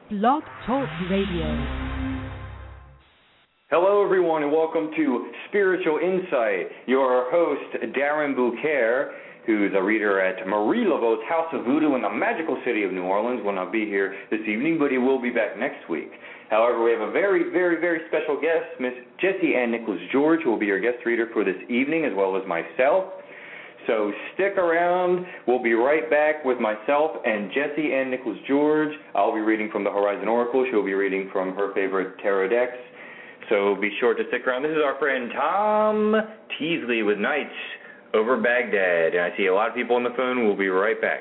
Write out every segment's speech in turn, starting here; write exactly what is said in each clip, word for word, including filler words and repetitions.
Blog Talk Radio. Hello, everyone, and welcome to Spiritual Insight. Your host, Darren Bouquet, who's a reader at Marie Laveau's House of Voodoo in the magical city of New Orleans, will not be here this evening, but he will be back next week. However, we have a very, very, very special guest, Miss Jessie Ann Nichols George, who will be your guest reader for this evening, as well as myself. So stick around. We'll be right back with myself and Jessie Ann Nichols George. I'll be reading from the Horizon Oracle. She'll be reading from her favorite tarot decks. So be sure to stick around. This is our friend Tom Teasley with Nights Over Baghdad. And I see a lot of people on the phone. We'll be right back.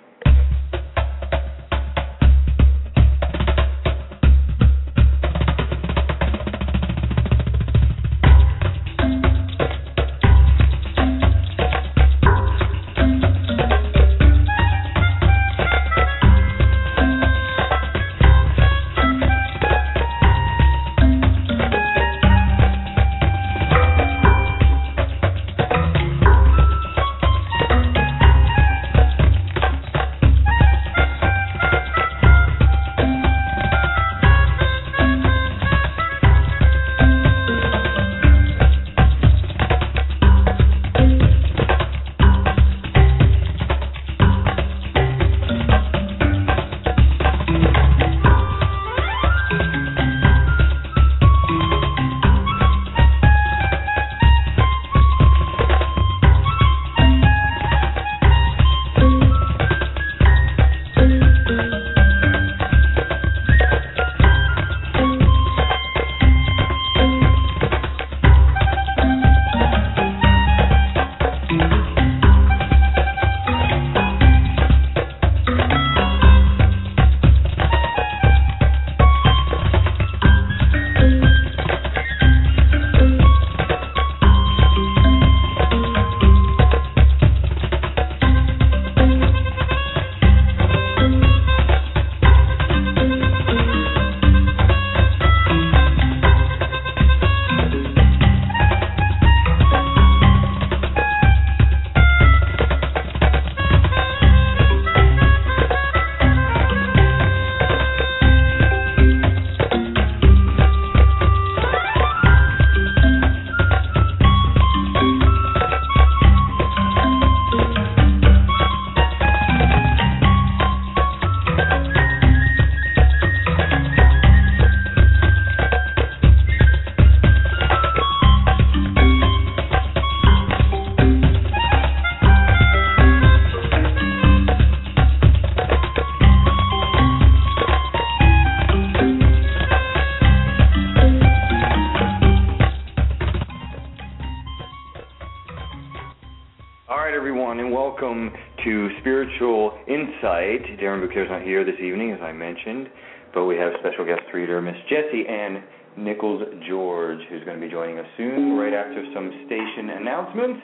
Darren Bouquet is not here this evening, as I mentioned, but we have special guest reader, Miss Jessie Ann Nichols George, who's going to be joining us soon, right after some station announcements.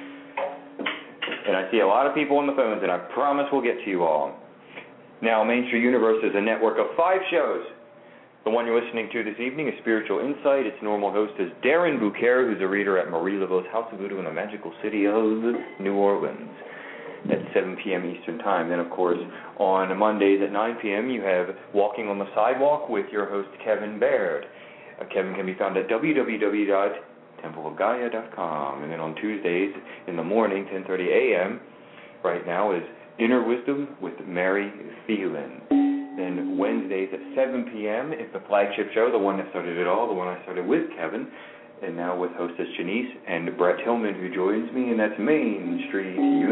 And I see a lot of people on the phones, and I promise we'll get to you all. Now, Main Street Universe is a network of five shows. The one you're listening to this evening is Spiritual Insight. Its normal host is Darren Bouquet, who's a reader at Marie Laveau's House of Voodoo in the magical city of New Orleans, at seven p.m. Eastern Time. Then, of course, on Mondays at nine p.m., you have Walking on the Sidewalk with your host, Kevin Baird. Uh, Kevin can be found at w w w dot temple of gaia dot com. And then on Tuesdays in the morning, ten thirty a.m., right now is Inner Wisdom with Mary Thielen. Then Wednesdays at seven p.m. is the flagship show, the one that started it all, the one I started with Kevin, and now with hostess Janice and Brett Tillman, who joins me, and that's Main Street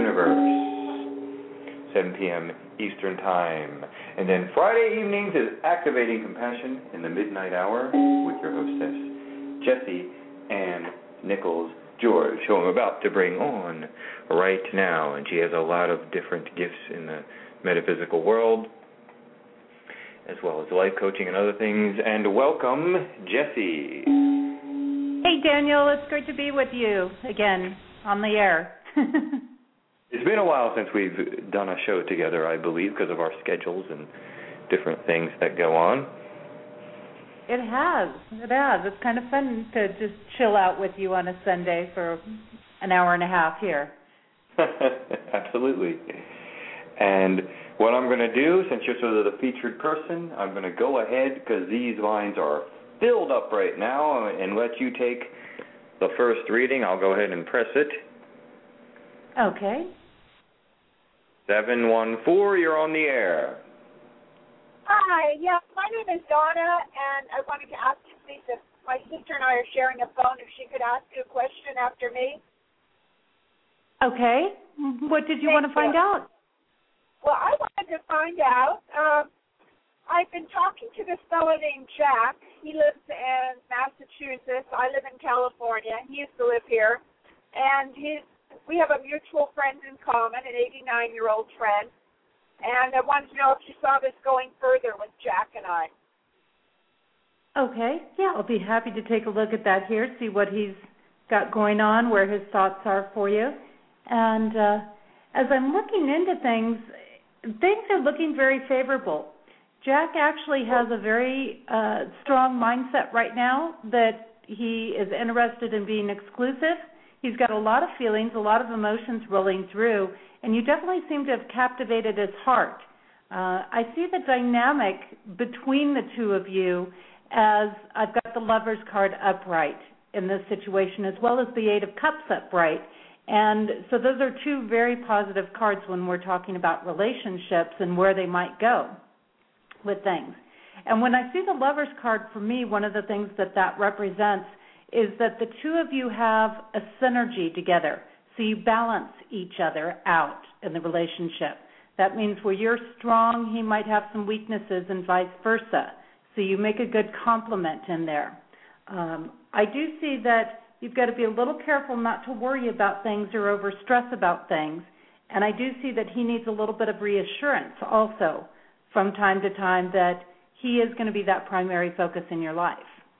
Universe, seven p.m. Eastern Time. And then Friday evenings is Activating Compassion in the Midnight Hour with your hostess, Jessie Ann Nichols George, who I'm about to bring on right now. And she has a lot of different gifts in the metaphysical world, as well as life coaching and other things. And welcome, Jessie. Hey, Daniel, it's great to be with you again on the air. It's been a while since we've done a show together, I believe, because of our schedules and different things that go on. It has. It has. It's kind of fun to just chill out with you on a Sunday for an hour and a half here. Absolutely. And What I'm going to do, since you're sort of the featured person, I'm going to go ahead, because these lines are filled up right now, and let you take the first reading. I'll go ahead and press it. Okay. seven one four, you're on the air. Hi, yes, my name is Donna, and I wanted to ask you, please, if my sister and I are sharing a phone, if she could ask you a question after me. Okay. What did you Thank want to find you. out? Well, I wanted to find out, uh, I've been talking to this fellow named Jack. He lives in Massachusetts. I live in California. He used to live here. And he's, we have a mutual friend in common, an eighty-nine-year-old friend. And I wanted to know if you saw this going further with Jack and I. Okay. Yeah, I'll be happy to take a look at that here, see what he's got going on, where his thoughts are for you. And uh, as I'm looking into things, things are looking very favorable. Jack actually has a very uh, strong mindset right now that he is interested in being exclusive. He's got a lot of feelings, a lot of emotions rolling through, and you definitely seem to have captivated his heart. Uh, I see the dynamic between the two of you as I've got the Lover's card upright in this situation, as well as the Eight of Cups upright. And so those are two very positive cards when we're talking about relationships and where they might go with things. And when I see the Lover's card, for me, one of the things that that represents is that the two of you have a synergy together. So you balance each other out in the relationship. That means where you're strong, he might have some weaknesses and vice versa. So you make a good complement in there. Um, I do see that you've got to be a little careful not to worry about things or overstress about things. And I do see that he needs a little bit of reassurance also from time to time that he is going to be that primary focus in your life.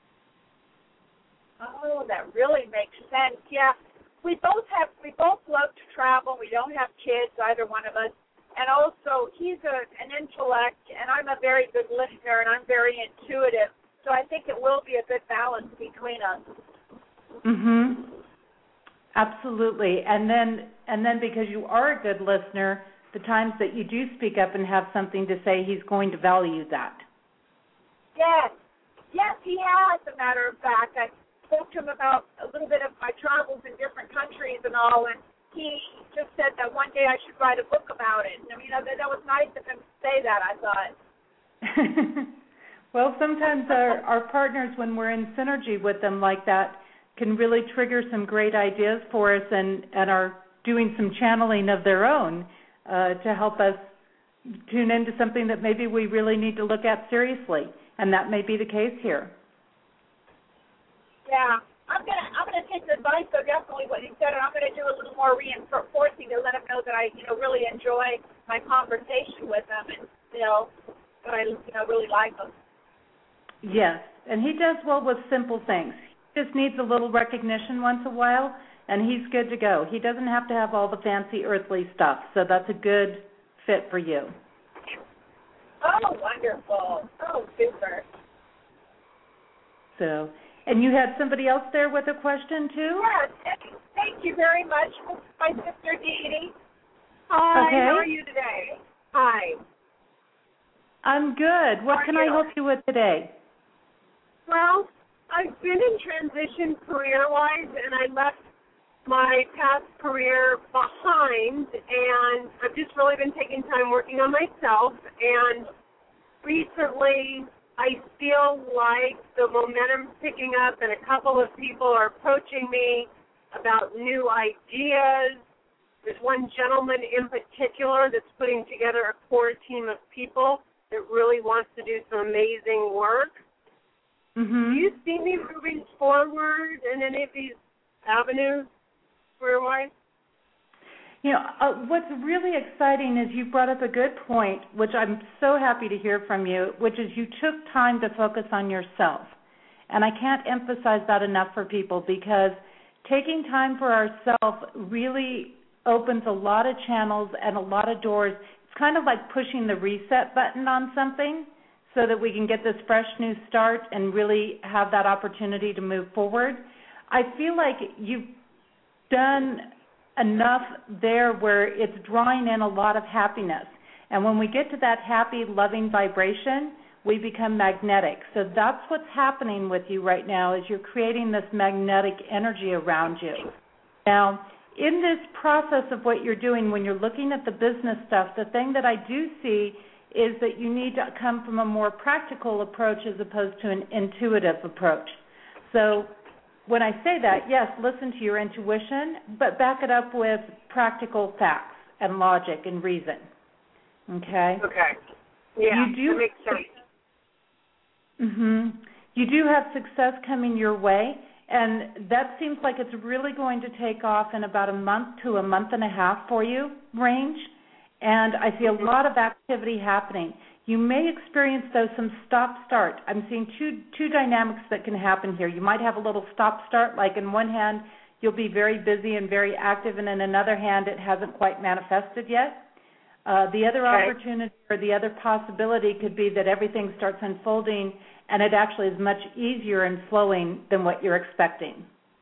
Oh, that really makes sense. Yeah, we both have, we both love to travel. We don't have kids, either one of us. And also, he's a, an intellect, and I'm a very good listener, and I'm very intuitive. So I think it will be a good balance between us. Mhm. Absolutely. And then, and then because you are a good listener, the times that you do speak up and have something to say, he's going to value that. Yes. Yes, he has, as a matter of fact. I spoke to him about a little bit of my travels in different countries and all, and he just said that one day I should write a book about it. And, I mean, that, that was nice of him to say that, I thought. Well, sometimes our, our partners, when we're in synergy with them like that, can really trigger some great ideas for us and, and are doing some channeling of their own uh, to help us tune into something that maybe we really need to look at seriously. And that may be the case here. Yeah. I'm gonna I'm gonna take the advice, so definitely what you said, and I'm gonna do a little more reinforcing to let him know that I, you know, really enjoy my conversation with him, and you know, that I, you know, really like him. Yes, and he does well with simple things. He just needs a little recognition once in a while, and he's good to go. He doesn't have to have all the fancy earthly stuff, so that's a good fit for you. Oh, wonderful! Oh, super. So. And you had somebody else there with a question, too? Yes, thank you very much. My sister, Dee Dee. Hi, okay. How are you today? Hi. I'm good. What can I help you with today? Well, I've been in transition career-wise, and I left my past career behind, and I've just really been taking time working on myself, and recently I feel like the momentum's picking up, and a couple of people are approaching me about new ideas. There's one gentleman in particular that's putting together a core team of people that really wants to do some amazing work. Mm-hmm. Do you see me moving forward in any of these avenues, career-wise? You know, uh, what's really exciting is you brought up a good point, which I'm so happy to hear from you, which is you took time to focus on yourself. And I can't emphasize that enough for people, because taking time for ourselves really opens a lot of channels and a lot of doors. It's kind of like pushing the reset button on something so that we can get this fresh new start and really have that opportunity to move forward. I feel like you've done enough there where it's drawing in a lot of happiness. And when we get to that happy, loving vibration, we become magnetic. So that's what's happening with you right now, is you're creating this magnetic energy around you. Now, in this process of what you're doing, when you're looking at the business stuff, the thing that I do see is that you need to come from a more practical approach as opposed to an intuitive approach. So when I say that, yes, listen to your intuition, but back it up with practical facts and logic and reason. Okay? Okay. Yeah, you do, that makes sense. Mm-hmm. You do have success coming your way, and that seems like it's really going to take off in about a month to a month and a half for you range, and I see a lot of activity happening. You may experience, though, some stop-start. I'm seeing two two dynamics that can happen here. You might have a little stop-start, like in one hand you'll be very busy and very active, and in another hand it hasn't quite manifested yet. Uh, the other okay. opportunity or the other possibility could be that everything starts unfolding and it actually is much easier and flowing than what you're expecting.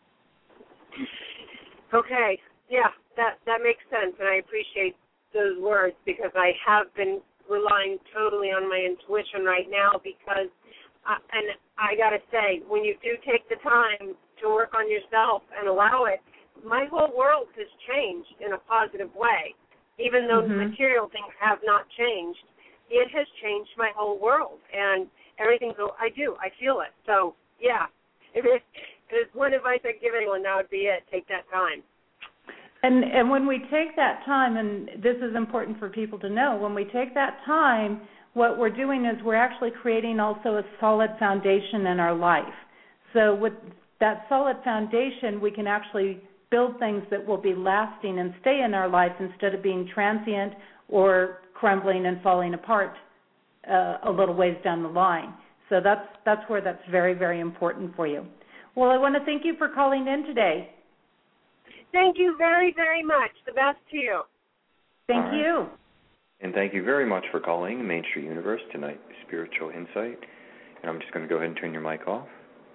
Okay. Yeah, that, that makes sense, and I appreciate those words because I have been relying totally on my intuition right now because, uh, and I got to say, when you do take the time to work on yourself and allow it, my whole world has changed in a positive way. Even though mm-hmm. the material things have not changed, it has changed my whole world, and everything I do, I feel it. So, yeah, if there's one advice I'd give anyone, that would be it. Take that time. And and when we take that time, and this is important for people to know, when we take that time, what we're doing is we're actually creating also a solid foundation in our life. So with that solid foundation, we can actually build things that will be lasting and stay in our life instead of being transient or crumbling and falling apart uh, a little ways down the line. So that's that's where that's very, very important for you. Well, I want to thank you for calling in today. Thank you very, very much. The best to you. Thank right. you. And thank you very much for calling Main Street Universe tonight, Spiritual Insight. And I'm just going to go ahead and turn your mic off.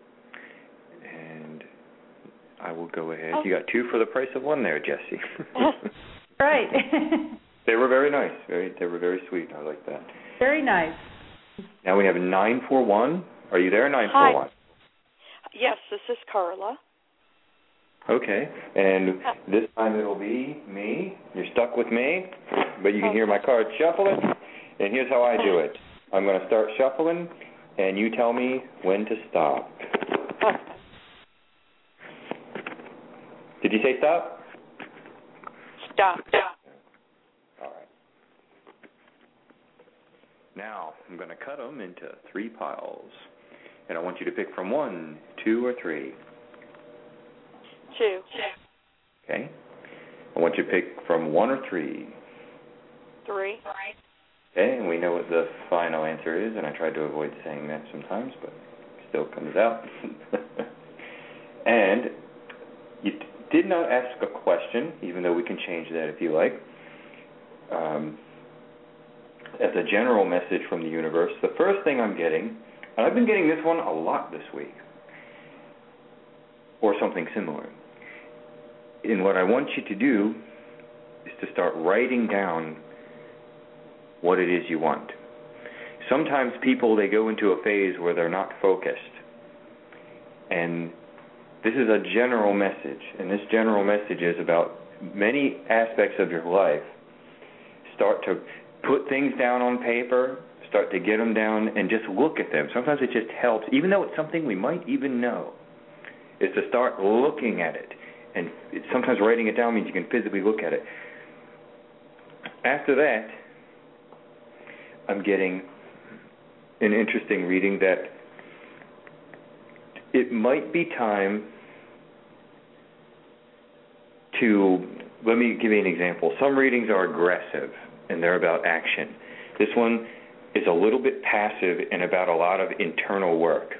And I will go ahead. You got two for the price of one there, Jesse. Right. They were very nice. Very, they were very sweet. I like that. Very nice. Now we have nine four one. Are you there, nine four one? Yes, this is Carla. Okay, and this time it'll be me. You're stuck with me, but you can hear my cards shuffling. And here's how I do it. I'm going to start shuffling, and you tell me when to stop. Did you say stop? Stop. All right. Now, I'm going to cut them into three piles. And I want you to pick from one, two, or three. Two. Okay. I want you to pick from one or three. Three. Okay, and we know what the final answer is, and I tried to avoid saying that sometimes, but it still comes out. And you did not ask a question, even though we can change that if you like. Um, as a general message from the universe, the first thing I'm getting, and I've been getting this one a lot this week, or something similar. And what I want you to do is to start writing down what it is you want. Sometimes people, they go into a phase where they're not focused. And this is a general message, and this general message is about many aspects of your life. Start to put things down on paper, start to get them down, and just look at them. Sometimes it just helps, even though it's something we might even know, is to start looking at it. And it, sometimes writing it down means you can physically look at it. After that, I'm getting an interesting reading that it might be time to, let me give you an example. Some readings are aggressive, and they're about action. This one is a little bit passive and about a lot of internal work.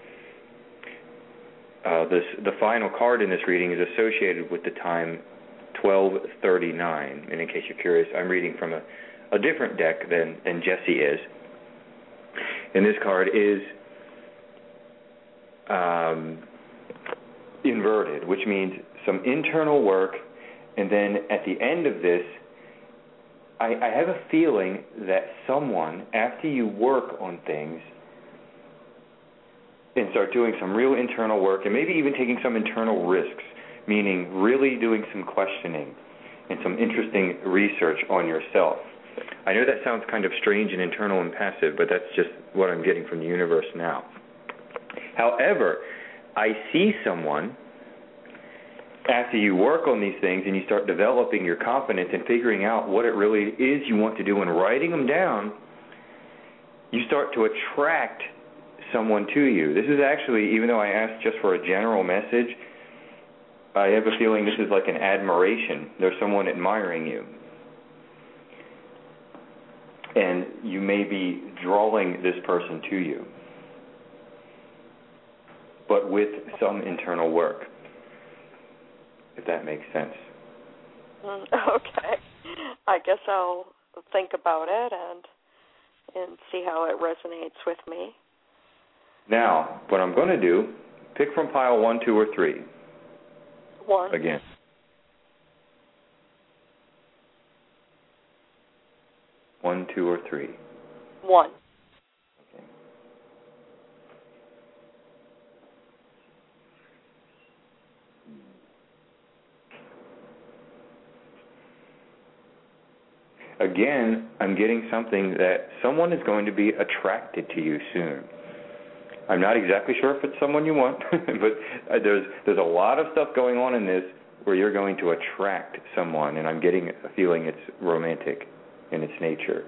Uh, this, the final card in this reading is associated with the time twelve thirty-nine. And in case you're curious, I'm reading from a, a different deck than, than Jesse is. And this card is um, inverted, which means some internal work, and then at the end of this, I, I have a feeling that someone, after you work on things and start doing some real internal work and maybe even taking some internal risks, meaning really doing some questioning and some interesting research on yourself. I know that sounds kind of strange and internal and passive, but that's just what I'm getting from the universe now. However, I see someone, after you work on these things and you start developing your confidence and figuring out what it really is you want to do and writing them down, you start to attract someone to you. This is actually, even though I asked just for a general message, I have a feeling this is like an admiration. There's someone admiring you. And you may be drawing this person to you, but with some internal work, if that makes sense. Okay. I guess I'll think about it and and see how it resonates with me. Now, what I'm going to do, pick from pile one, two, or three. One. Again. One, two, or three. One. Okay. Again, I'm getting something that someone is going to be attracted to you soon. I'm not exactly sure if it's someone you want, but there's there's a lot of stuff going on in this where you're going to attract someone, and I'm getting a feeling it's romantic in its nature.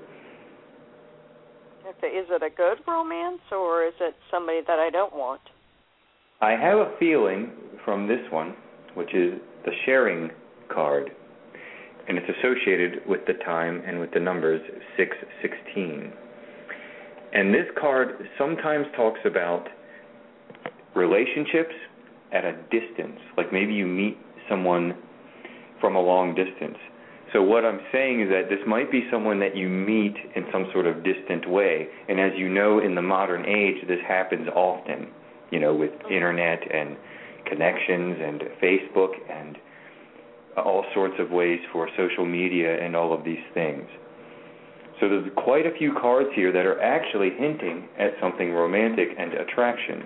Is it a good romance, or is it somebody that I don't want? I have a feeling from this one, which is the sharing card, and it's associated with the time and with the numbers six sixteen. And this card sometimes talks about relationships at a distance, like maybe you meet someone from a long distance. So what I'm saying is that this might be someone that you meet in some sort of distant way. And as you know, in the modern age, this happens often, you know, with internet and connections and Facebook and all sorts of ways for social media and all of these things. So there's quite a few cards here that are actually hinting at something romantic and attractions.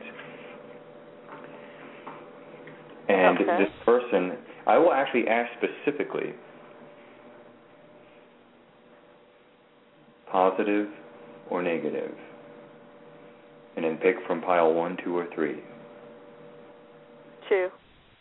And okay. This person, I will actually ask specifically, positive or negative, and then pick from pile one, two, or three. Two.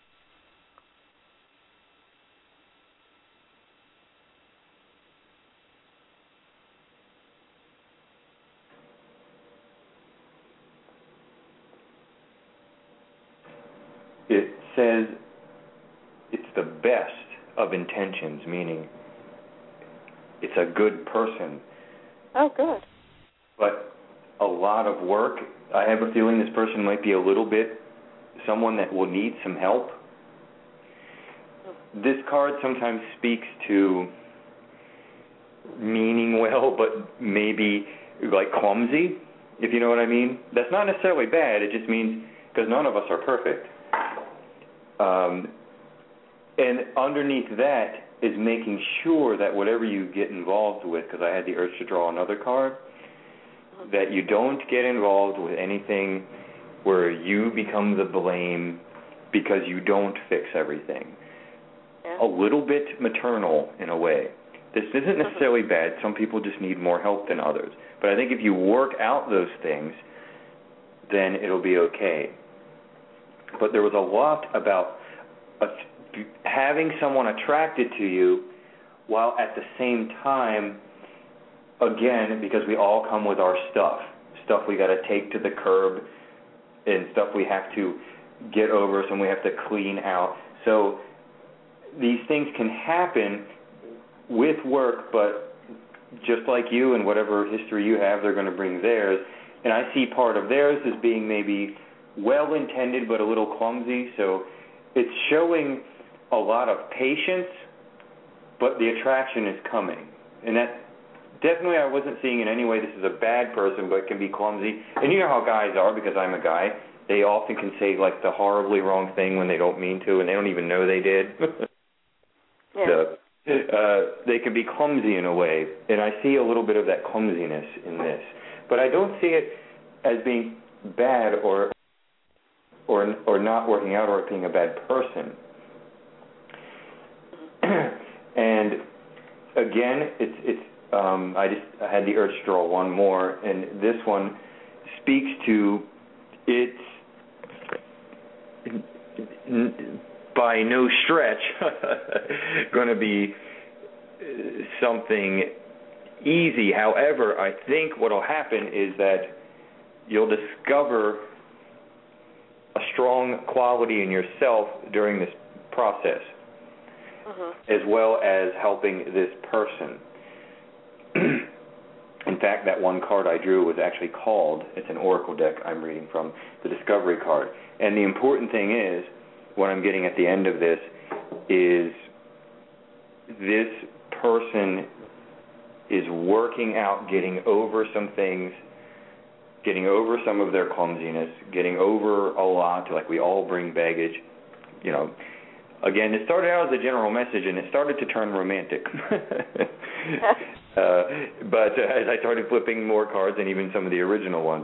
It says it's the best of intentions, meaning it's a good person. Oh, good. But a lot of work. I have a feeling this person might be a little bit someone that will need some help. This card sometimes speaks to meaning well, but maybe like clumsy, if you know what I mean. That's not necessarily bad. It just means because none of us are perfect. Um, and underneath that is making sure that whatever you get involved with, because I had the urge to draw another card, that you don't get involved with anything where you become the blame because you don't fix everything. Yeah. A little bit maternal in a way. This isn't necessarily bad. Some people just need more help than others. But I think if you work out those things, then it'll be okay. But there was a lot about a, having someone attracted to you while at the same time, again, because we all come with our stuff, stuff we got to take to the curb and stuff we have to get over, some we have to clean out. So these things can happen with work, but just like you and whatever history you have, they're going to bring theirs. And I see part of theirs as being maybe well-intended but a little clumsy. So it's showing a lot of patience, but the attraction is coming. And that definitely I wasn't seeing in any way this is a bad person, but can be clumsy. And you know how guys are, because I'm a guy. They often can say like the horribly wrong thing when they don't mean to, and they don't even know they did. Yeah. The uh, they can be clumsy in a way, and I see a little bit of that clumsiness in this. But I don't see it as being bad or or or not working out or being a bad person. And again, it's it's. Um, I just I had the urge to draw one more, and this one speaks to it's by no stretch going to be something easy. However, I think what will happen is that you'll discover a strong quality in yourself during this process, uh-huh. as well as helping this person. In fact, that one card I drew was actually called, it's an oracle deck I'm reading from, the Discovery card. And the important thing is, what I'm getting at the end of this, is this person is working out, getting over some things, getting over some of their clumsiness, getting over a lot, like we all bring baggage, you know. Again, it started out as a general message, and it started to turn romantic. uh, but uh, as I started flipping more cards, and even some of the original ones,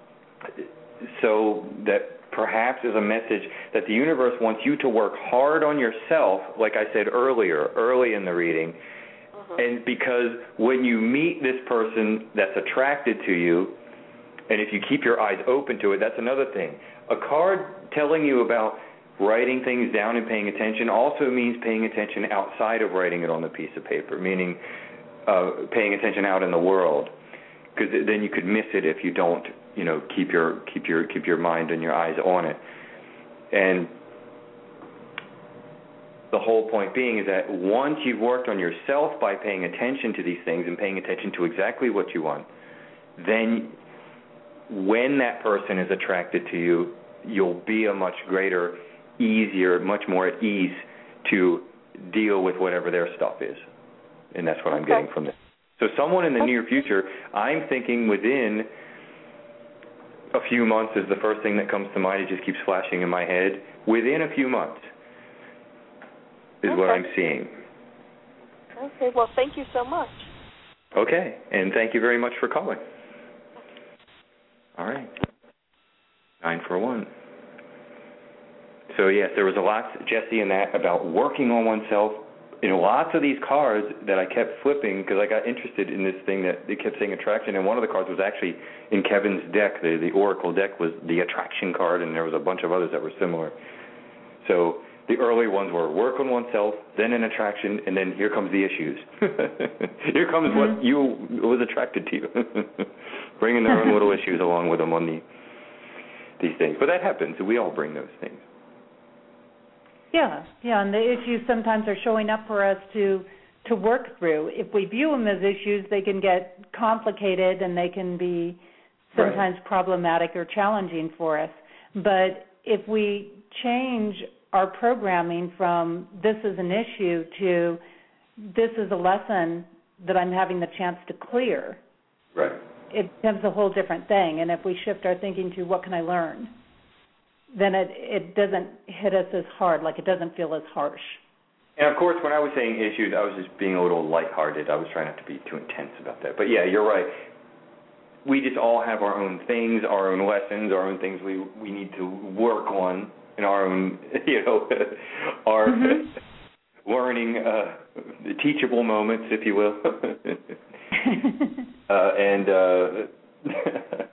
so that perhaps is a message that the universe wants you to work hard on yourself, like I said earlier, early in the reading, uh-huh. and because when you meet this person that's attracted to you, and if you keep your eyes open to it, that's another thing. A card telling you about writing things down and paying attention also means paying attention outside of writing it on the piece of paper, meaning uh, paying attention out in the world, because then you could miss it if you don't, you know, keep your keep your keep your mind and your eyes on it. And the whole point being is that once you've worked on yourself by paying attention to these things and paying attention to exactly what you want, then when that person is attracted to you, you'll be a much greater, easier, much more at ease to deal with whatever their stuff is. And that's what I'm getting from this. So someone in the near future, I'm thinking within a few months is the first thing that comes to mind. It just keeps flashing in my head. Within a few months is okay. What I'm seeing. Okay, well, thank you so much. Okay, and thank you very much for calling. All right. Nine for one. So, yes, there was a lot, Jesse, in that about working on oneself. You know, lots of these cards that I kept flipping because I got interested in this thing that they kept saying attraction, and one of the cards was actually in Kevin's deck. The, the Oracle deck was the attraction card, and there was a bunch of others that were similar. So the early ones were work on oneself, then an attraction, and then here comes the issues. Here comes mm-hmm. what you was attracted to you. Bringing their own little issues along with them on the these things. But that happens. We all bring those things. Yeah, yeah, and the issues sometimes are showing up for us to to work through. If we view them as issues, they can get complicated and they can be sometimes right. problematic or challenging for us. But if we change our programming from this is an issue to this is a lesson that I'm having the chance to clear, right. it becomes a whole different thing. And if we shift our thinking to what can I learn, then it, it doesn't hit us as hard, like it doesn't feel as harsh. And, of course, when I was saying issues, I was just being a little lighthearted. I was trying not to be too intense about that. But, yeah, you're right. We just all have our own things, our own lessons, our own things we we need to work on, and our own, you know, our mm-hmm. learning, uh, teachable moments, if you will. uh, and... Uh,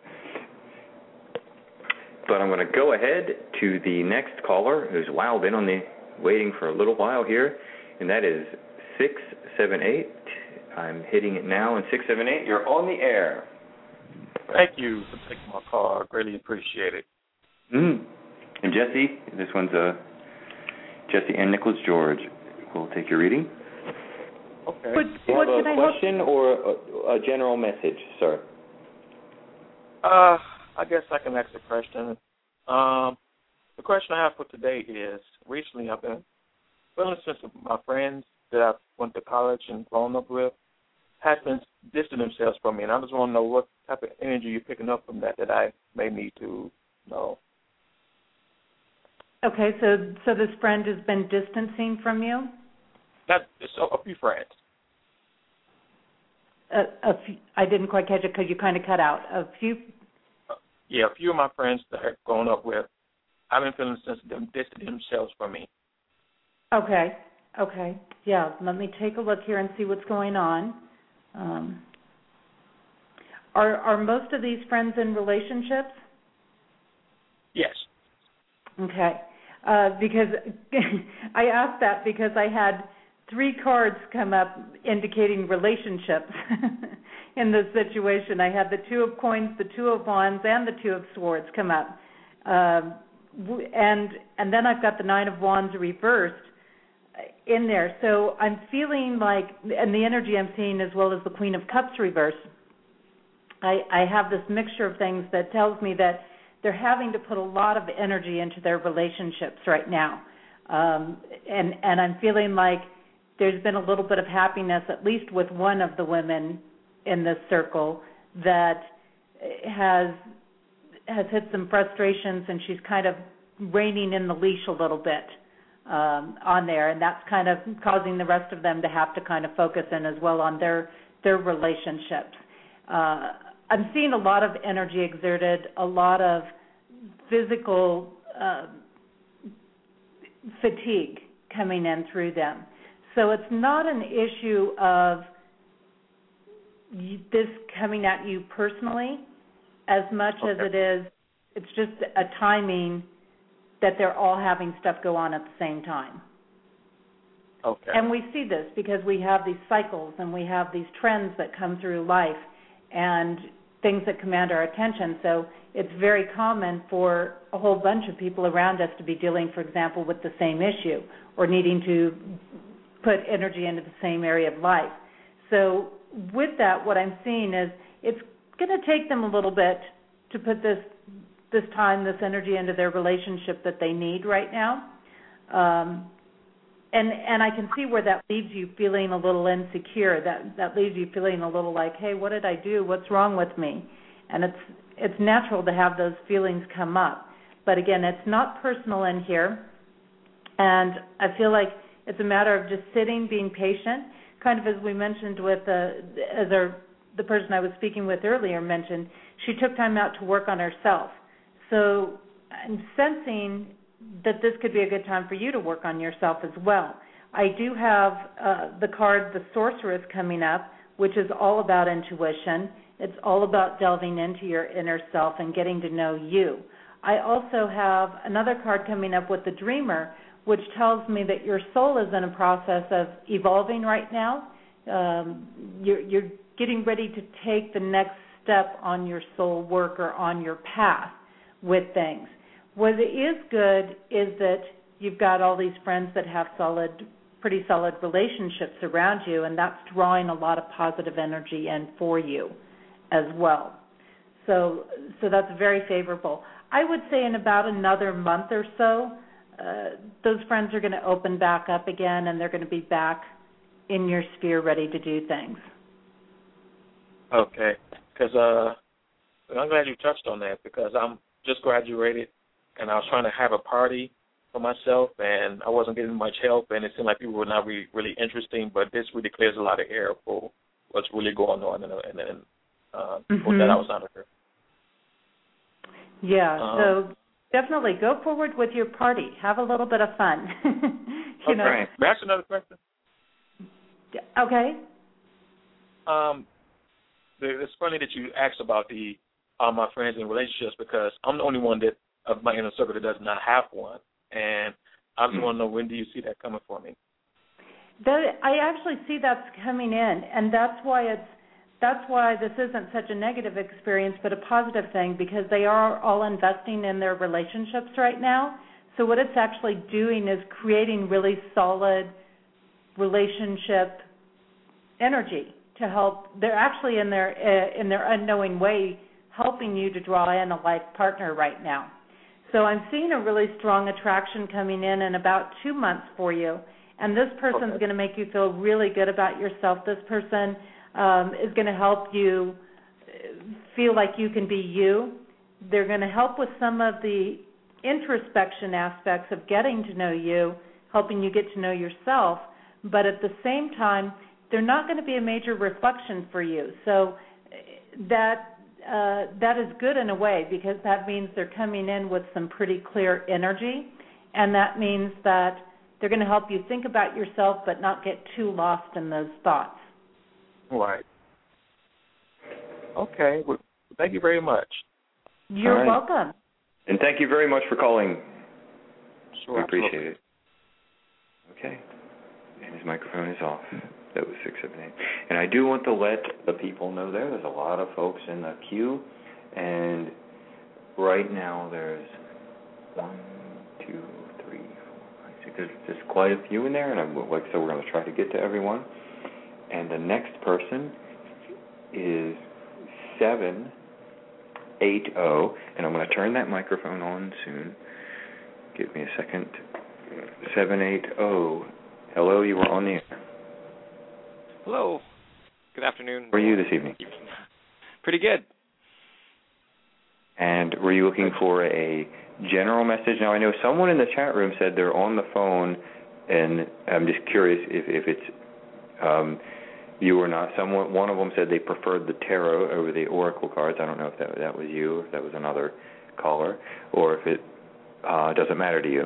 But I'm going to go ahead to the next caller, who's, wow, been on the waiting for a little while here, and that is six seven eight. I'm hitting it now, and six seven eight, you're on the air. Thank you for taking my call. I greatly appreciate it. Mm. And Jesse, this one's uh, Jesse and Nicholas George. We'll take your reading. Okay. What, you what have a can question I or a, a general message, sir? Uh... I guess I can ask a question. Um, the question I have for today is, recently I've been feeling since my friends that I went to college and grown up with have been distancing themselves from me, and I just want to know what type of energy you're picking up from that that I may need to know. Okay, so so this friend has been distancing from you? Not so a few friends. A, a few, I didn't quite catch it because you kind of cut out. A few. Uh, yeah, a few of my friends that I've grown up with, I've been feeling sense of them distant themselves from me. Okay. Okay. Yeah. Let me take a look here and see what's going on. Um, are are most of these friends in relationships? Yes. Okay. Uh, because I asked that because I had three cards come up indicating relationships in this situation. I had the Two of Coins, the Two of Wands, and the Two of Swords come up. Um, and and then I've got the Nine of Wands reversed in there. So I'm feeling like, and the energy I'm seeing as well as the Queen of Cups reversed, I, I have this mixture of things that tells me that they're having to put a lot of energy into their relationships right now. Um, and, and I'm feeling like there's been a little bit of happiness, at least with one of the women in this circle, that has has hit some frustrations, and she's kind of reining in the leash a little bit um, on there, and that's kind of causing the rest of them to have to kind of focus in as well on their their relationships. Uh, I'm seeing a lot of energy exerted, a lot of physical uh, fatigue coming in through them. So it's not an issue of this coming at you personally as much okay. as it is, it's just a timing that they're all having stuff go on at the same time. Okay. And we see this because we have these cycles and we have these trends that come through life and things that command our attention. So it's very common for a whole bunch of people around us to be dealing, for example, with the same issue or needing to put energy into the same area of life. So with that, what I'm seeing is it's going to take them a little bit to put this this time, this energy into their relationship that they need right now. Um, and and I can see where that leaves you feeling a little insecure. That that leaves you feeling a little like, hey, what did I do? What's wrong with me? And it's it's natural to have those feelings come up. But again, it's not personal in here. And I feel like it's a matter of just sitting, being patient, kind of as we mentioned with uh, as our the person I was speaking with earlier mentioned, she took time out to work on herself. So I'm sensing that this could be a good time for you to work on yourself as well. I do have uh, the card, the Sorceress, coming up, which is all about intuition. It's all about delving into your inner self and getting to know you. I also have another card coming up with the Dreamer, which tells me that your soul is in a process of evolving right now. Um, you're, you're getting ready to take the next step on your soul work or on your path with things. What is good is that you've got all these friends that have solid, pretty solid relationships around you, and that's drawing a lot of positive energy in for you as well. So, so that's very favorable. I would say in about another month or so, uh, those friends are going to open back up again, and they're going to be back in your sphere ready to do things. Okay, because uh, I'm glad you touched on that because I'm just graduated, and I was trying to have a party for myself, and I wasn't getting much help, and it seemed like people were not really, really interesting, but this really clears a lot of air for what's really going on, and, and, and uh, mm-hmm. for that I was not aware. Yeah, um, so definitely go forward with your party. Have a little bit of fun. you okay. know. May I ask another question? Okay. Um, it's funny that you asked about the uh, my friends in relationships because I'm the only one that of my inner circle that does not have one, and I just mm-hmm. want to know, when do you see that coming for me? That, I actually see that's coming in, and that's why it's that's why this isn't such a negative experience, but a positive thing, because they are all investing in their relationships right now. So what it's actually doing is creating really solid relationship energy to help. They're actually in their uh, in their unknowing way helping you to draw in a life partner right now. So I'm seeing a really strong attraction coming in in about two months for you, and this person's okay. going to make you feel really good about yourself. This person um, is going to help you feel like you can be you. They're going to help with some of the introspection aspects of getting to know you, helping you get to know yourself. but at the same time, they're not going to be a major reflection for you. So that uh, that is good in a way, because that means they're coming in with some pretty clear energy, and that means that they're going to help you think about yourself but not get too lost in those thoughts. Right. Okay. Well, thank you very much. You're right. welcome. And thank you very much for calling. Sure. We appreciate absolutely. it. Okay. And his microphone is off. That was six seven eight. And I do want to let the people know there, there's a lot of folks in the queue. And right now there's one, two, three, four, five, six. There's, there's quite a few in there. And I'm, like I said, we're going to try to get to everyone. And the next person is seven eight zero. And I'm going to turn that microphone on soon. Give me a second. seven eight zero. Hello, you are on the air. Hello. Good afternoon. How are you this evening? Pretty good. And were you looking for a general message? Now, I know someone in the chat room said they're on the phone, and I'm just curious if, if it's um, you or not. Someone, one of them said they preferred the tarot over the oracle cards. I don't know if that, that was you or if that was another caller, or if it uh, doesn't matter to you.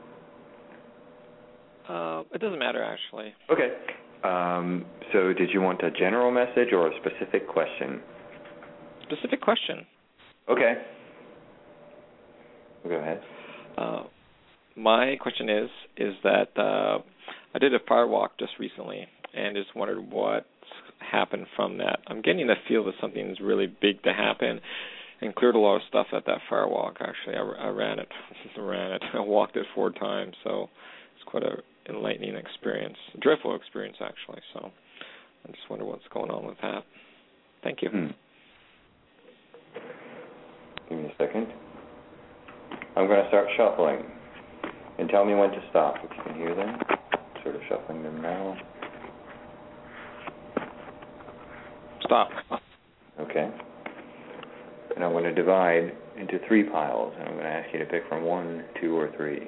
Uh, it doesn't matter, actually. Okay. Um, so did you want a general message or a specific question? Specific question. Okay. Go ahead. Uh, my question is, is that uh, I did a firewalk just recently and just wondered what happened from that. I'm getting the feel that something's really big to happen, and cleared a lot of stuff at that firewalk, actually. I, I ran it. ran it. I walked it four times, so it's quite a enlightening experience, a dreadful experience, actually. So I just wonder what's going on with that. Thank you. Hmm. Give me a second. I'm going to start shuffling, and tell me when to stop, if you can hear them. Sort of shuffling them now. Stop. Okay. And I'm going to divide into three piles, and I'm going to ask you to pick from one, two, or three.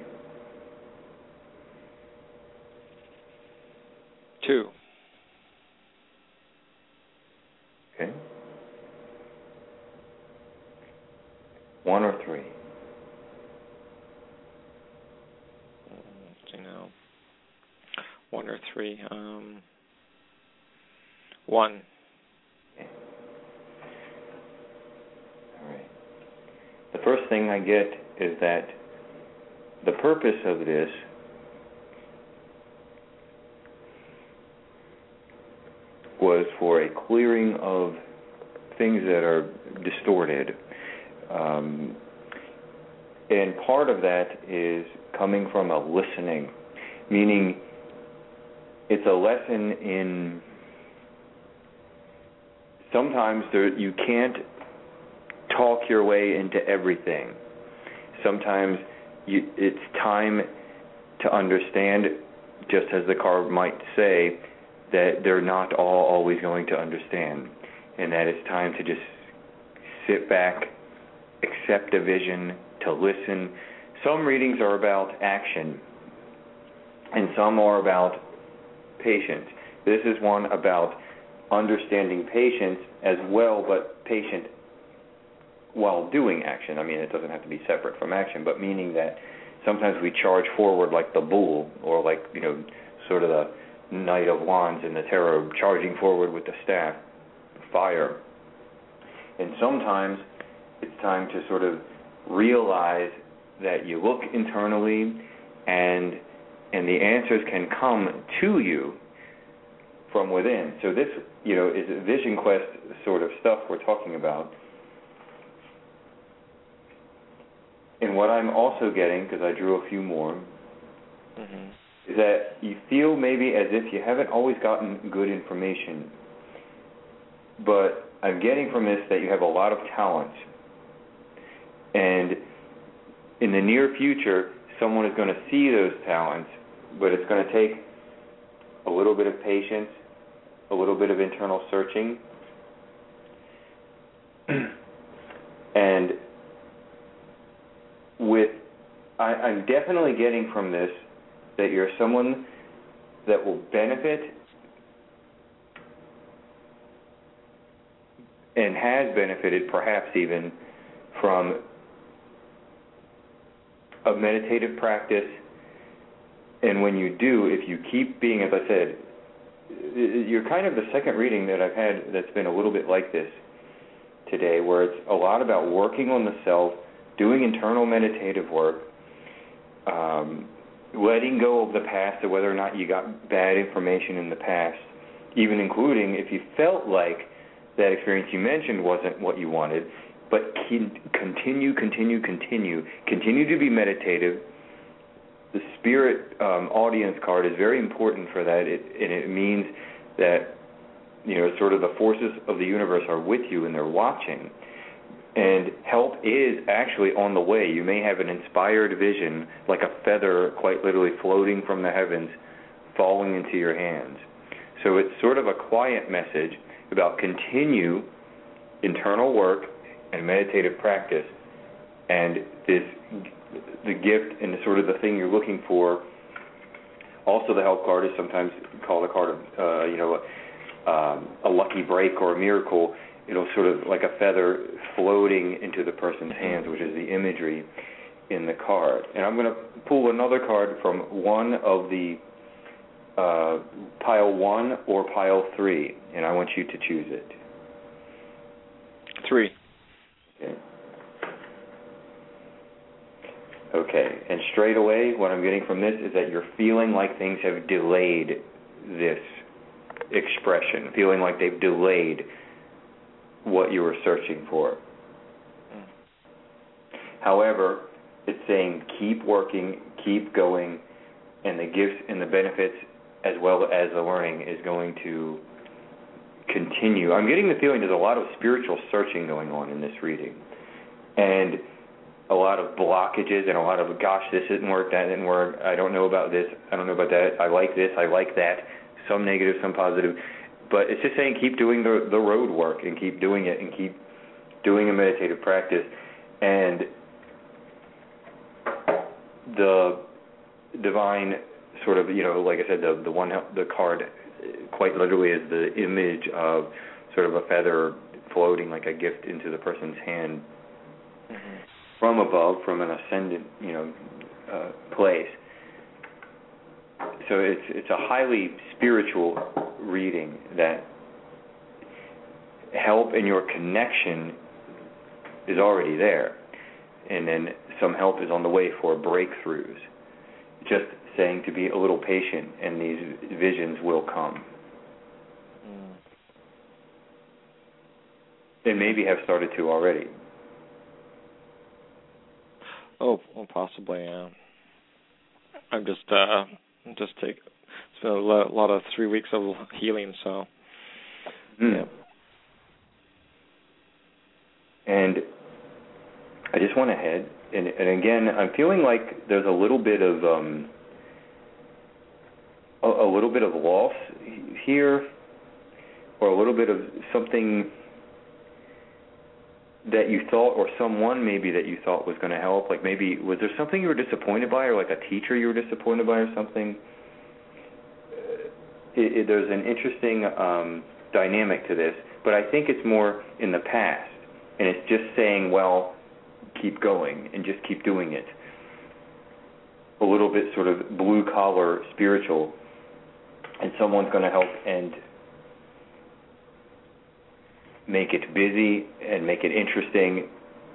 Two. Okay. One or three? Let's see now. One or three. Um, one. Okay. All right. The first thing I get is that the purpose of this was for a clearing of things that are distorted. Um, and part of that is coming from a listening, meaning it's a lesson in sometimes there, you can't talk your way into everything. Sometimes you, it's time to understand, just as the card might say, that they're not all always going to understand, and that it's time to just sit back, accept a vision, to listen. Some readings are about action, and some are about patience. This is one about understanding patience as well, but patient while doing action. I mean, it doesn't have to be separate from action, but meaning that sometimes we charge forward like the bull, or like, you know, sort of the Knight of Wands in the tarot, charging forward with the staff, fire. And sometimes it's time to sort of realize that you look internally, and and the answers can come to you from within. So this, you know, is a vision quest sort of stuff we're talking about. And what I'm also getting, because I drew a few more, mm-hmm. is that you feel maybe as if you haven't always gotten good information. But I'm getting from this that you have a lot of talent. And in the near future, someone is going to see those talents, but it's going to take a little bit of patience, a little bit of internal searching. And with, I, I'm definitely getting from this that you're someone that will benefit and has benefited perhaps even from a meditative practice. And when you do, if you keep being, as I said, you're kind of the second reading that I've had that's been a little bit like this today, where it's a lot about working on the self, doing internal meditative work, um, letting go of the past, of whether or not you got bad information in the past, even including if you felt like that experience you mentioned wasn't what you wanted, but continue, continue, continue, continue to be meditative. The spirit um, audience card is very important for that, it, and it means that, you know, sort of the forces of the universe are with you and they're watching. And help is actually on the way. You may have an inspired vision, like a feather quite literally floating from the heavens, falling into your hands. So it's sort of a quiet message about continue internal work and meditative practice, and this the gift and the sort of the thing you're looking for. Also, the help card is sometimes called a card of, uh, you know, um, a lucky break or a miracle. It'll sort of like a feather floating into the person's hands, which is the imagery in the card. And I'm going to pull another card from one of the uh, pile one or pile three, and I want you to choose it. Three. Okay. Okay, and straight away what I'm getting from this is that you're feeling like things have delayed this expression, feeling like they've delayed what you were searching for. Mm. However, it's saying keep working, keep going, and the gifts and the benefits as well as the learning is going to continue. I'm getting the feeling there's a lot of spiritual searching going on in this reading, and a lot of blockages and a lot of, gosh, this didn't work, that didn't work, I don't know about this, I don't know about that, I like this, I like that, some negative, some positive. But it's just saying keep doing the, the road work and keep doing it and keep doing a meditative practice. And the divine sort of, you know, like I said, the the one the card quite literally is the image of sort of a feather floating like a gift into the person's hand. Mm-hmm. From above, from an ascendant, you know, uh, place. So it's it's a highly spiritual reading that help in your connection is already there, and then some help is on the way for breakthroughs. Just saying to be a little patient, and these visions will come. Mm. And maybe have started to already. Oh, well, possibly. Yeah. I'm just, uh, just take. It's been a lot, lot of three weeks of healing, so. Mm. Yeah. And I just went ahead, and, and again, I'm feeling like there's a little bit of, um, a, a little bit of loss here, or a little bit of something that you thought, or someone maybe that you thought was going to help. Like maybe, was there something you were disappointed by, or like a teacher you were disappointed by or something? It, it, there's an interesting um, dynamic to this, but I think it's more in the past, and it's just saying, well, keep going and just keep doing it. A little bit sort of blue-collar spiritual, and someone's going to help and make it busy and make it interesting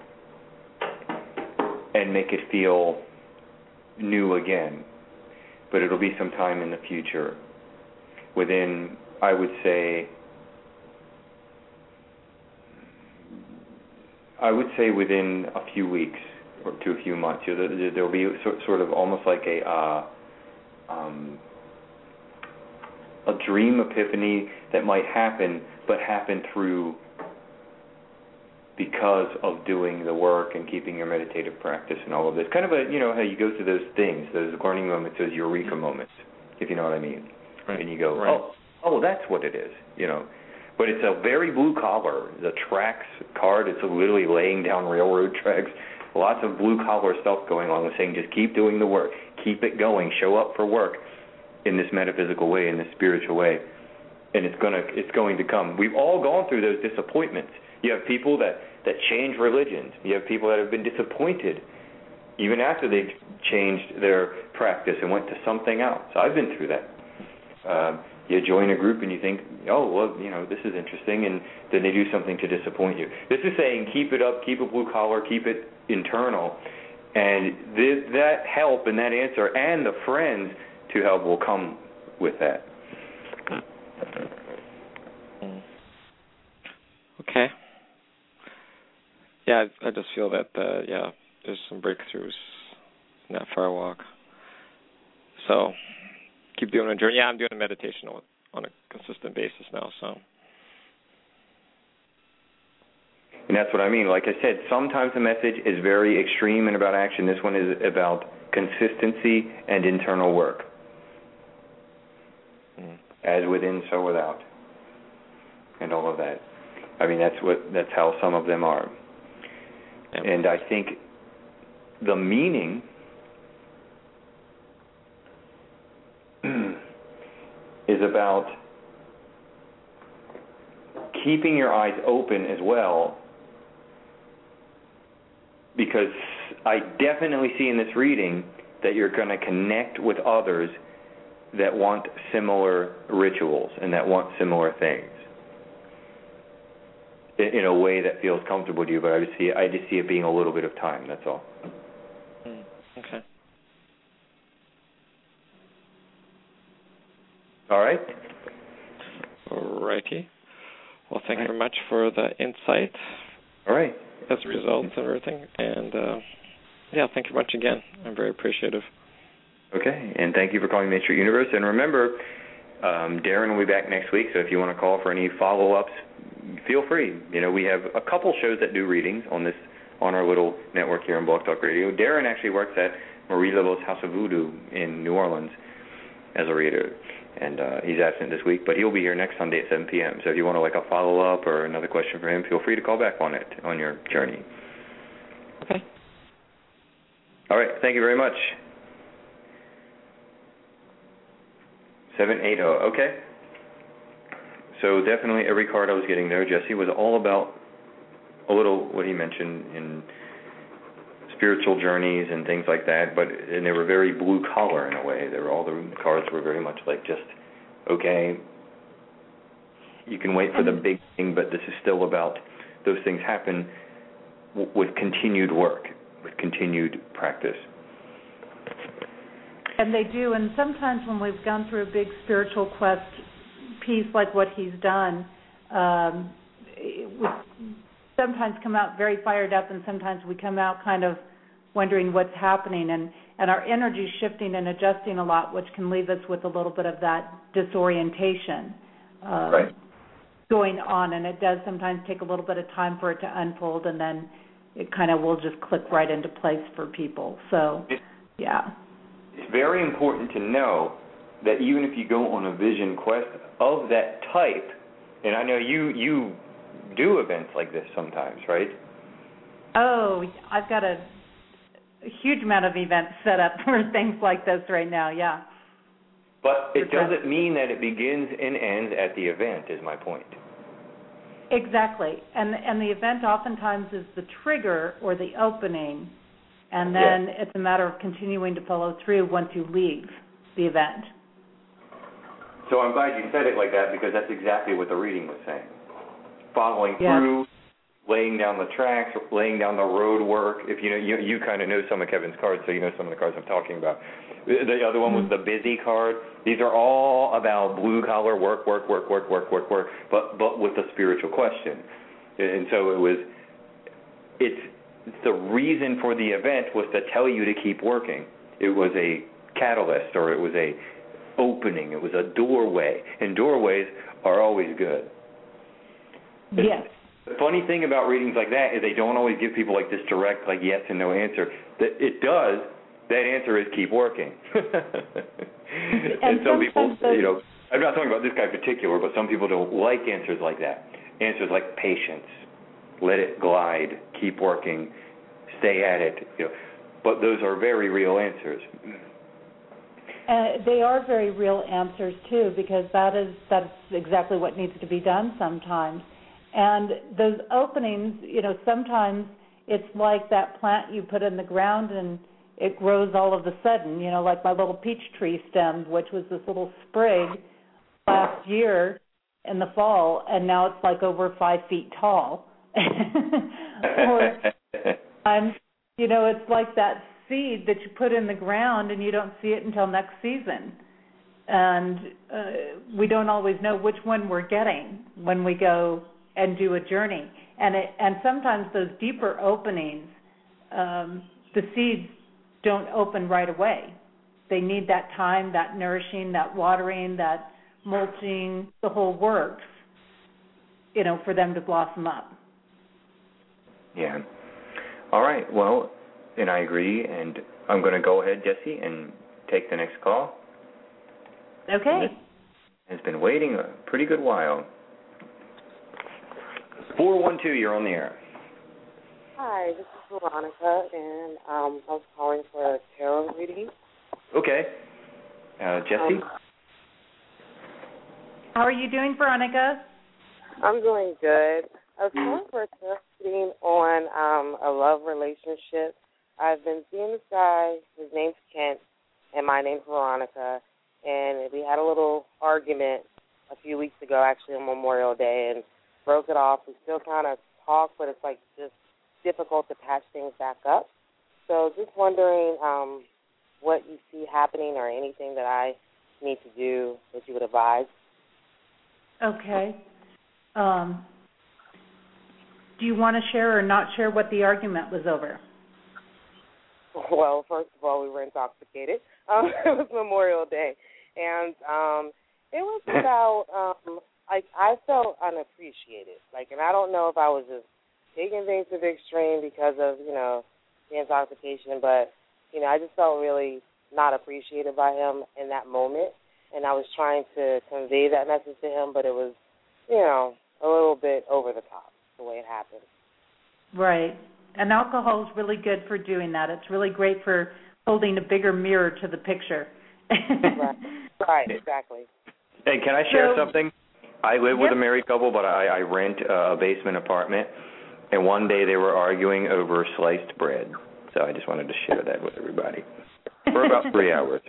and make it feel new again. But it'll be some time in the future. Within, I would say, I would say within a few weeks or to a few months. There'll be sort of almost like a uh, um, a dream epiphany that might happen, but happen through because of doing the work and keeping your meditative practice and all of this. Kind of a, you know, how you go through those things, those learning moments, those eureka moments, if you know what I mean. Right. And you go, right. oh, oh, that's what it is, you know. But it's a very blue collar. The tracks card, it's literally laying down railroad tracks. Lots of blue collar stuff going on with saying just keep doing the work, keep it going, show up for work. in this metaphysical way, in this spiritual way, and it's gonna it's going to come. We've all gone through those disappointments. You have people that, that change religions. You have people that have been disappointed even after they've changed their practice and went to something else. I've been through that. Uh, you join a group and you think, oh, well, you know, this is interesting, and then they do something to disappoint you. This is saying keep it up, keep it blue collar, keep it internal, and th- that help and that answer and the friends to help will come with that. Okay. Yeah, I, I just feel that, uh, yeah, there's some breakthroughs in that fire walk. So keep doing a journey. Yeah, I'm doing a meditation on, on a consistent basis now. So. And that's what I mean. Like I said, sometimes the message is very extreme and about action. This one is about consistency and internal work. Mm. As within, so without. And all of that. I mean, that's what that's how some of them are. Yep. And I think the meaning is about keeping your eyes open as well, because I definitely see in this reading that you're going to connect with others that want similar rituals and that want similar things in a way that feels comfortable to you. But I just see I just see it being a little bit of time. That's all. Mm, okay. All right. All righty. Well, thank you very much for the insight. All right. As results and everything, and uh, yeah, thank you much again. I'm very appreciative. Okay, and thank you for calling Main Street Universe. And remember, um, Darren will be back next week, so if you want to call for any follow-ups, feel free. You know, we have a couple shows that do readings on this on our little network here on Blog Talk Radio. Darren actually works at Marie Laveau's House of Voodoo in New Orleans as a reader, and uh, he's absent this week, but he'll be here next Sunday at seven p.m. So if you want to like a follow-up or another question for him, feel free to call back on it on your journey. Okay. All right. Thank you very much. seven eighty. Okay. So definitely every card I was getting there, Jesse, was all about a little what he mentioned in spiritual journeys and things like that, but and they were very blue collar in a way. They were all the cards were very much like just okay. You can wait for the big thing, but this is still about those things happen w- with continued work, with continued practice. And they do, and sometimes when we've gone through a big spiritual quest piece like what he's done, um, we sometimes come out very fired up, and sometimes we come out kind of wondering what's happening, and, and our energy shifting and adjusting a lot, which can leave us with a little bit of that disorientation uh, right. going on, and it does sometimes take a little bit of time for it to unfold, and then it kind of will just click right into place for people. So, yeah. It's very important to know that even if you go on a vision quest of that type, and I know you you do events like this sometimes, right? Oh, I've got a, a huge amount of events set up for things like this right now, yeah. But it doesn't mean that it begins and ends at the event, is my point. Exactly. And and the event oftentimes is the trigger or the opening, and then yes. It's a matter of continuing to follow through once you leave the event. So I'm glad you said it like that, because that's exactly what the reading was saying. Following yes. through, laying down the tracks, laying down the road work. If you know, you you kind of know some of Kevin's cards, so you know some of the cards I'm talking about. The other one was the busy card. These are all about blue collar work, work, work, work, work, work, work, but but with a spiritual question. And so it was, it's the reason for the event was to tell you to keep working. It was a catalyst, or it was a opening. It was a doorway, and doorways are always good. Yes. The funny thing about readings like that is they don't always give people like this direct, like yes and no answer. That it does. That answer is keep working. and, and some people, you know, I'm not talking about this guy in particular, but some people don't like answers like that. Answers like patience, let it glide, keep working, stay at it. You know, but those are very real answers. Uh, they are very real answers too, because that is that's exactly what needs to be done sometimes. And those openings, you know, sometimes it's like that plant you put in the ground and it grows all of a sudden, you know, like my little peach tree stem, which was this little sprig last year in the fall, and now it's like over five feet tall. Or, um, you know, it's like that seed that you put in the ground and you don't see it until next season. And uh, we don't always know which one we're getting when we go and do a journey. And it, and sometimes those deeper openings, um, the seeds don't open right away. They need that time, that nourishing, that watering, that mulching, the whole works, you know, for them to blossom up. Yeah. All right. Well, and I agree, and I'm going to go ahead, Jesse, and take the next call. Okay. Has been waiting a pretty good while. four one two, you're on the air. Hi, this is Veronica, and um, I was calling for a tarot reading. Okay. Uh, Jesse? Um, How are you doing, Veronica? I'm doing good. I was calling for a tarot reading on um, a love relationship. I've been seeing this guy. His name's Kent, and my name's Veronica. And we had a little argument a few weeks ago, actually on Memorial Day, and broke it off. We still kind of talk, but it's like just difficult to patch things back up. So just wondering um, what you see happening or anything that I need to do that you would advise. Okay. Um, do you want to share or not share what the argument was over? Well, first of all, we were intoxicated. Um, it was Memorial Day, and um, it was about, um, like, I felt unappreciated. Like, and I don't know if I was just taking things to the extreme because of, you know, the intoxication, but, you know, I just felt really not appreciated by him in that moment, and I was trying to convey that message to him, but it was, you know, a little bit over the top, the way it happened. Right. And alcohol is really good for doing that. It's really great for holding a bigger mirror to the picture. Right. Right, exactly. Hey, can I share so, something? I live yep. with a married couple, but I, I rent a basement apartment, and one day they were arguing over sliced bread. So I just wanted to share that with everybody for about three hours.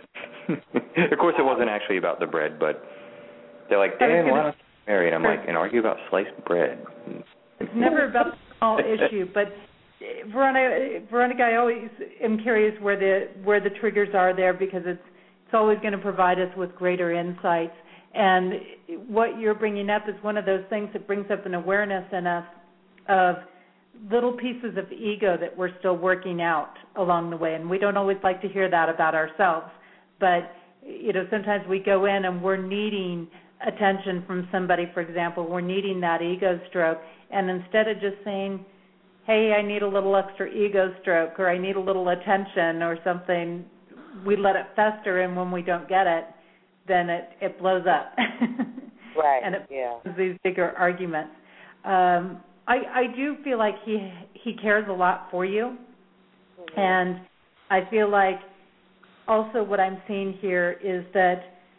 Of course, it wasn't actually about the bread, but they're like, Dan, why not married? I'm like, and argue about sliced bread. It's never about the small issue, but Veronica, Veronica, I always am curious where the where the triggers are there, because it's it's always going to provide us with greater insights. And what you're bringing up is one of those things that brings up an awareness in us of little pieces of ego that we're still working out along the way. And we don't always like to hear that about ourselves. But, you know, sometimes we go in and we're needing attention from somebody, for example. We're needing that ego stroke. And instead of just saying, hey, I need a little extra ego stroke, or I need a little attention or something, we let it fester, and when we don't get it, then it, it blows up. Right, and it yeah. these bigger arguments. Um, I, I do feel like he he cares a lot for you, mm-hmm. and I feel like also what I'm seeing here is that,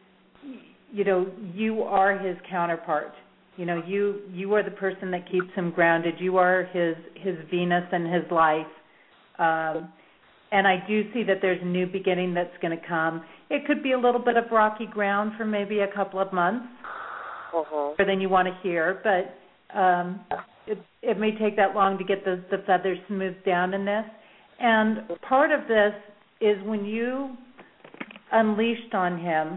you know, you are his counterpart. You know, you you are the person that keeps him grounded. You are his his Venus in his life. Um, and I do see that there's a new beginning that's going to come. It could be a little bit of rocky ground for maybe a couple of months, uh-huh. more than you want to hear, but um, it, it may take that long to get the, the feathers smoothed down in this. And part of this is when you unleashed on him,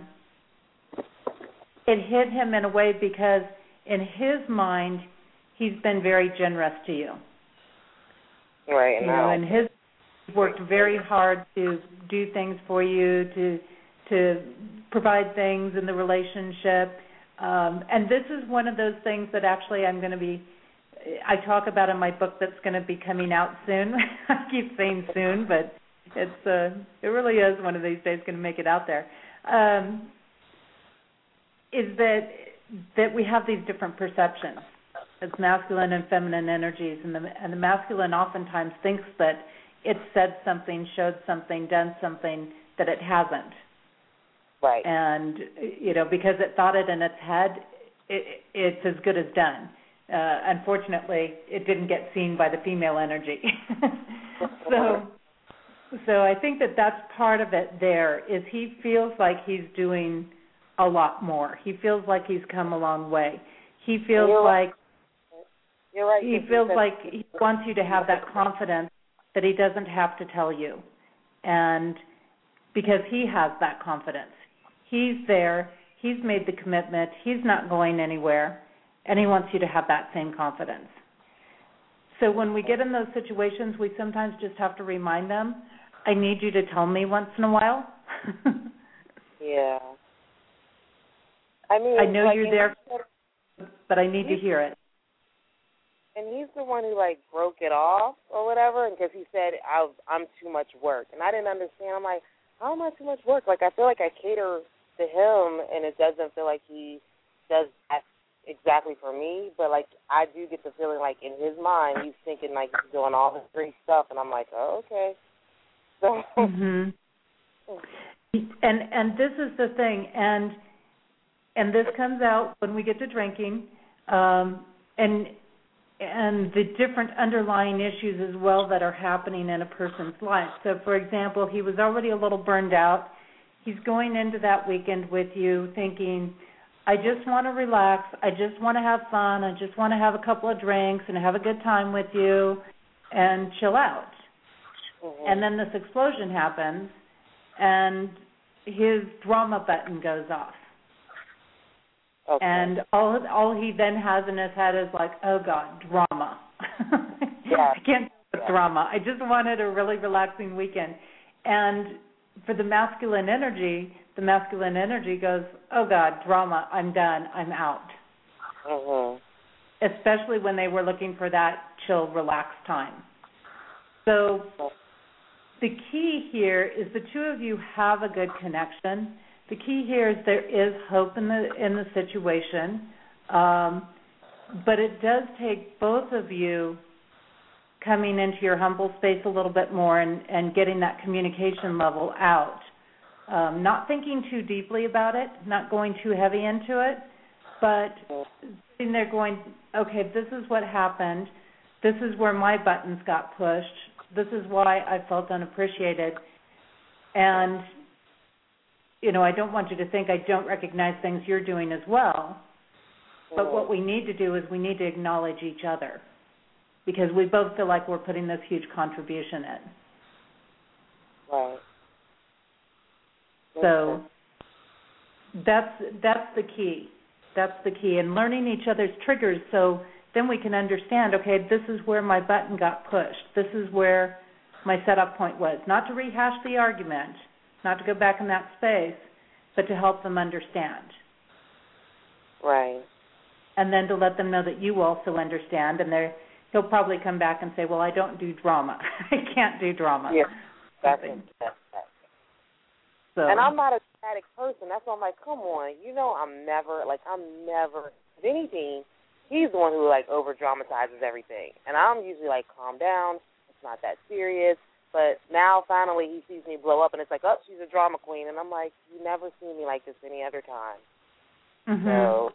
it hit him in a way because in his mind, he's been very generous to you. Right. You know, and his worked very hard to do things for you, to to provide things in the relationship. Um, and this is one of those things that actually I'm going to be, I talk about in my book that's going to be coming out soon. I keep saying soon, but it's uh, it really is one of these days going to make it out there. Um, is that that we have these different perceptions. It's masculine and feminine energies, and the, and the masculine oftentimes thinks that it said something, showed something, done something that it hasn't. Right. And, you know, because it thought it in its head, it, it's as good as done. Uh, unfortunately, it didn't get seen by the female energy. so, so I think that that's part of it there, is he feels like he's doing a lot more. He feels like he's come a long way. He feels You're like You're right. he feels like he wants you to have that confidence that he doesn't have to tell you. And because he has that confidence. He's there. He's made the commitment. He's not going anywhere. And he wants you to have that same confidence. So when we get in those situations, we sometimes just have to remind them, I need you to tell me once in a while. Yeah. I mean, I know like, you're there, but I need to hear it. And he's the one who, like, broke it off or whatever, because he said, I, I'm too much work. And I didn't understand. I'm like, how am I too much work? Like, I feel like I cater to him, and it doesn't feel like he does that exactly for me. But, like, I do get the feeling, like, in his mind, he's thinking, like, he's doing all this great stuff. And I'm like, oh, okay. So. Mm-hmm. And and this is the thing, and and this comes out when we get to drinking, um, and and the different underlying issues as well that are happening in a person's life. So, for example, he was already a little burned out. He's going into that weekend with you thinking, I just want to relax, I just want to have fun, I just want to have a couple of drinks and have a good time with you and chill out. Mm-hmm. And then this explosion happens, and his drama button goes off. Okay. And all all he then has in his head is like, oh, God, drama. Yeah. I can't do yeah. drama. I just wanted a really relaxing weekend. And for the masculine energy, the masculine energy goes, oh, God, drama, I'm done, I'm out. Mm-hmm. Especially when they were looking for that chill, relaxed time. So the key here is the two of you have a good connection. The key here is there is hope in the in the situation, um, but it does take both of you coming into your humble space a little bit more and, and getting that communication level out. Um, not thinking too deeply about it, not going too heavy into it, but sitting there going, okay, this is what happened. This is where my buttons got pushed. This is why I felt unappreciated. And, you know, I don't want you to think I don't recognize things you're doing as well. But what we need to do is we need to acknowledge each other, because we both feel like we're putting this huge contribution in. Right. So that's that's the key. That's the key. And learning each other's triggers, so then we can understand, okay, this is where my button got pushed. This is where my setup point was. Not to rehash the argument, not to go back in that space, but to help them understand. Right. And then to let them know that you also understand, and they're he'll probably come back and say, well, I don't do drama. I can't do drama. Yeah, that's it. So. And I'm not a static person. That's why I'm like, come on. You know I'm never, like, I'm never, if anything, he's the one who, like, over-dramatizes everything. And I'm usually like, calm down. It's not that serious. But now, finally, he sees me blow up, and it's like, oh, she's a drama queen. And I'm like, you never seen me like this any other time. Mm-hmm. So...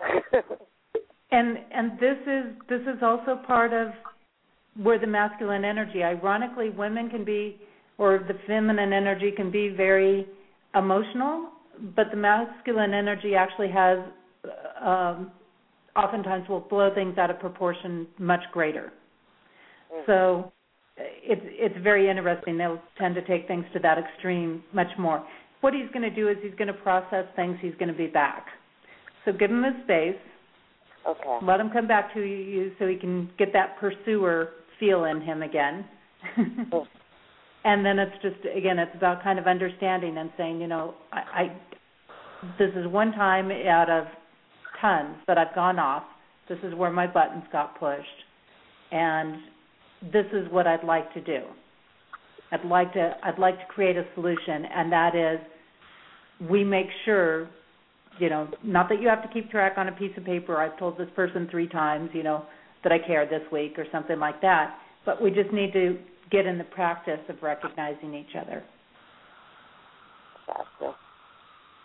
And and this is this is also part of where the masculine energy, ironically, women can be, or the feminine energy can be very emotional, but the masculine energy actually has, um, oftentimes will blow things out of proportion much greater. Mm-hmm. So it's it's very interesting. They'll tend to take things to that extreme much more. What he's going to do is he's going to process things. He's going to be back. So give him his space. Okay. Let him come back to you so he can get that pursuer feel in him again. Oh. And then it's just, again, it's about kind of understanding and saying, you know, I, I this is one time out of tons that I've gone off. This is where my buttons got pushed. And this is what I'd like to do. I'd like to I'd like to create a solution, and that is we make sure, you know, not that you have to keep track on a piece of paper, I've told this person three times, you know, that I care this week or something like that, but we just need to get in the practice of recognizing each other. Gotcha.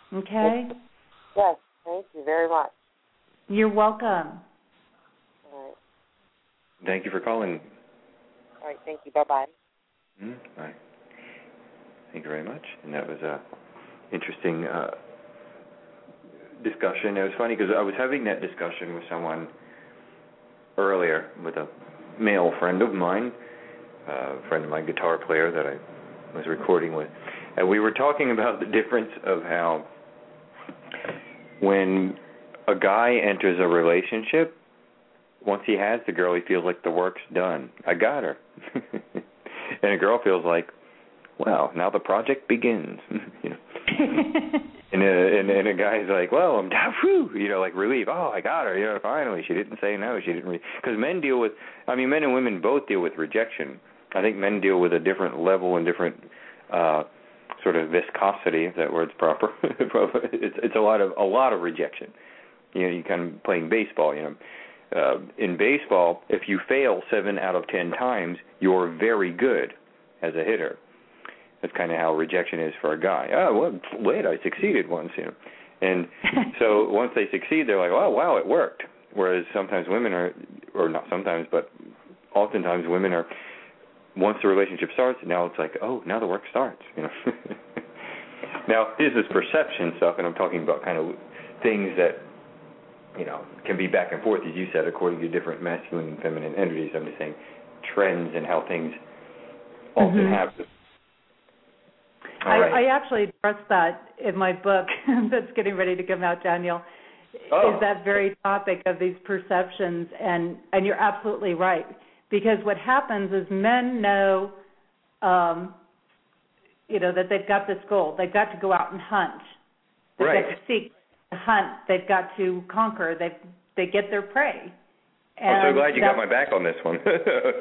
Okay? Yes, thank you very much. You're welcome. All right. Thank you for calling. All right, thank you. Bye-bye. Mm, bye. Thank you very much. And that was a interesting uh, discussion. It was funny because I was having that discussion with someone earlier, with a male friend of mine, a friend of my guitar player that I was recording with, and we were talking about the difference of how when a guy enters a relationship, once he has the girl, he feels like the work's done. I got her. And a girl feels like, well, now the project begins. You know. and, a, and, and a guy's like, well, I'm down, whew, you know, like relief. Oh, I got her. You know, finally, she didn't say no. She didn't. Because re- men deal with, I mean, men and women both deal with rejection. I think men deal with a different level and different uh, sort of viscosity, if that word's proper. it's it's a lot of a lot of rejection. You know, you kind of playing baseball. You know, uh, in baseball, if you fail seven out of ten times, you're very good as a hitter. That's kind of how rejection is for a guy. Oh, well, wait, I succeeded once, you know. And so once they succeed, they're like, oh, wow, it worked. Whereas sometimes women are, or not sometimes, but oftentimes women are, once the relationship starts, now it's like, oh, now the work starts, you know. Now, this is perception stuff, and I'm talking about kind of things that, you know, can be back and forth, as you said, according to different masculine and feminine energies. I'm just saying trends and how things often mm-hmm. happen. I, right. I actually addressed that in my book that's getting ready to come out, Daniel, oh. is that very topic of these perceptions, and, and you're absolutely right, because what happens is men know, um, you know, that they've got this goal. They've got to go out and hunt. They've right. got to seek, to hunt. They've got to conquer. They they get their prey. And I'm so glad you got my back on this one. Go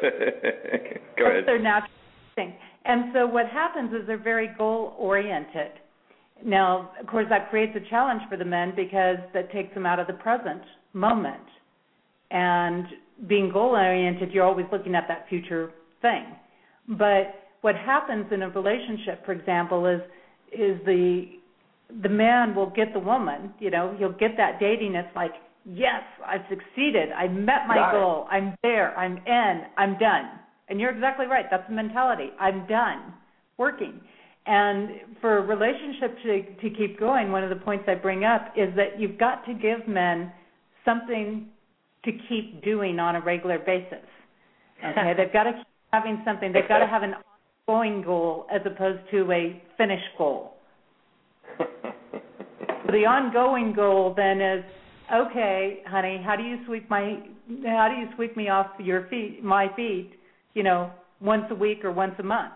that's ahead. Their natural thing. And so what happens is they're very goal-oriented. Now, of course, that creates a challenge for the men because that takes them out of the present moment. And being goal-oriented, you're always looking at that future thing. But what happens in a relationship, for example, is is the the man will get the woman, you know, he'll get that dating. It's like, yes, I've succeeded. I met my Got goal. it. I'm there. I'm in. I'm done. And you're exactly right. That's the mentality. I'm done working. And for a relationship to, to keep going, one of the points I bring up is that you've got to give men something to keep doing on a regular basis. Okay, they've got to keep having something. They've got to have an ongoing goal as opposed to a finished goal. So the ongoing goal then is, okay, honey, how do you sweep my how do you sweep me off your feet, my feet? You know, once a week or once a month.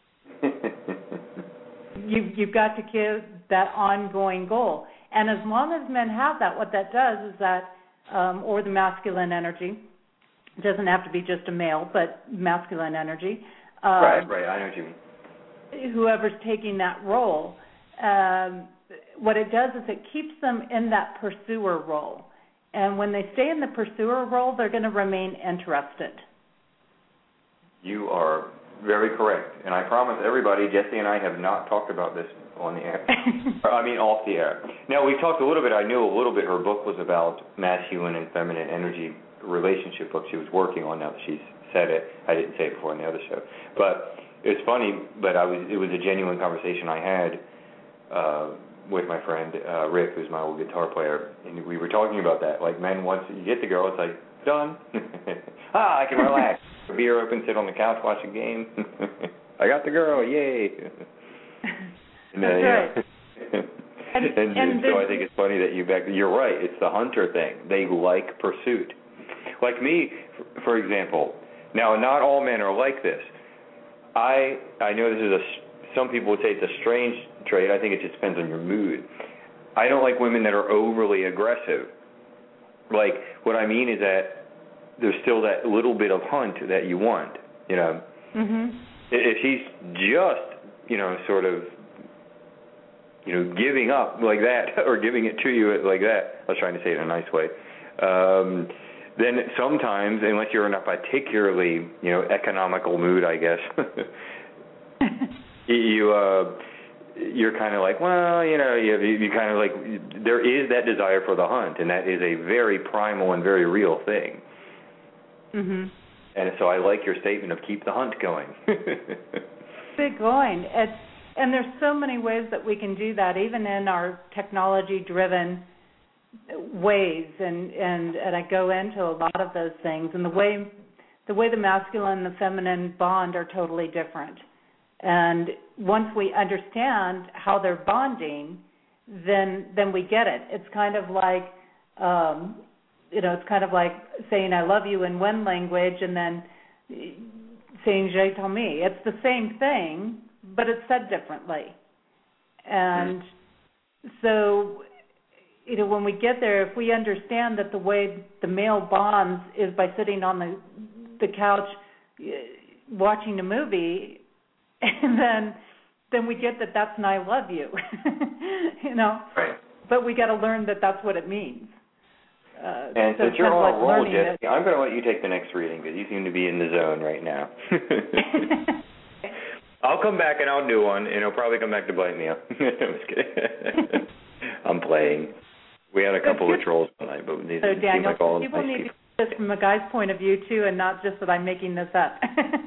you, you've got to give that ongoing goal. And as long as men have that, what that does is that, um, or the masculine energy, it doesn't have to be just a male, but masculine energy. Um, right, right, I know what you mean. Whoever's taking that role, um, what it does is it keeps them in that pursuer role. And when they stay in the pursuer role, they're going to remain interested. You are very correct. And I promise everybody, Jesse and I have not talked about this on the air. I mean, off the air. Now, we talked a little bit. I knew a little bit. Her book was about masculine and feminine energy relationship book she was working on now that she's said it. I didn't say it before on the other show. But it's funny, but I was it was a genuine conversation I had uh, with my friend uh, Rick, who's my old guitar player. And we were talking about that. Like, men, once you get the girl, it's like, done. ah, I can relax. Beer open, sit on the couch, watch a game. I got the girl, yay. and, uh, That's right. Yeah. and, and, and so I think it's funny that you back. You're right. It's the hunter thing. They like pursuit. Like me, for example. Now, not all men are like this. I I know this is a. Some people would say it's a strange trait. I think it just depends on your mood. I don't like women that are overly aggressive. Like, what I mean is that there's still that little bit of hunt that you want, you know. Mm-hmm. If she's just, you know, sort of, you know, giving up like that or giving it to you like that, I was trying to say it in a nice way, um, then sometimes, unless you're in a particularly, you know, economical mood, I guess, you, uh, you're kind of like, well, you know, you, you kind of like, there is that desire for the hunt, and that is a very primal and very real thing. Mhm. And so I like your statement of keep the hunt going. Keep it going. It's, and there's so many ways that we can do that, even in our technology-driven ways. And, and and I go into a lot of those things. And the way the way the masculine and the feminine bond are totally different. And once we understand how they're bonding, then then we get it. It's kind of like, um, you know, it's kind of like saying I love you in one language and then saying je t'aime. It's the same thing, but it's said differently. And mm-hmm. so, you know, when we get there, if we understand that the way the male bonds is by sitting on the the couch watching a movie, and then then we get that that's an I love you, you know. Right. But we got to learn that that's what it means. Uh, and so since you're on like a roll, Jessica, it. I'm going to let you take the next reading because you seem to be in the zone right now. I'll come back and I'll do one, and it'll probably come back to bite me. I'm just kidding. I'm playing. We had a couple of trolls tonight, but these so seem Daniel, like all people nice need people. to see this from a guy's point of view too, and not just that I'm making this up.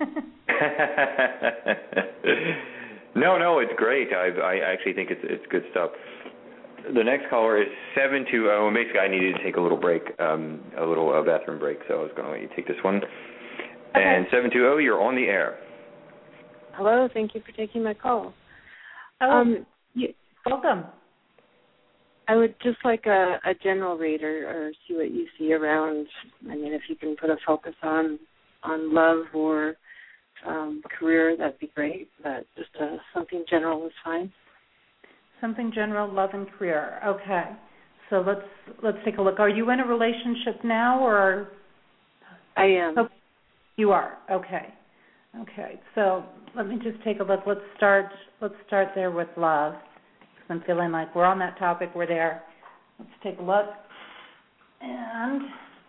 no, no, it's great. I I actually think it's it's good stuff. The next caller is seven two zero, and basically I needed to take a little break, um, a little uh, bathroom break, so I was going to let you take this one. Okay. And seven two zero, you're on the air. Hello, thank you for taking my call. Oh, um, you, welcome. I would just like a, a general read or, or see what you see around. I mean, if you can put a focus on on love or um, career, that'd be great, but just uh, something general is fine. Something general, love and career. Okay. So let's let's take a look. Are you in a relationship now, or? I am. Oh, you are. Okay. Okay. So let me just take a look. Let's start. Let's start there with love. Because I'm feeling like we're on that topic. We're there. Let's take a look and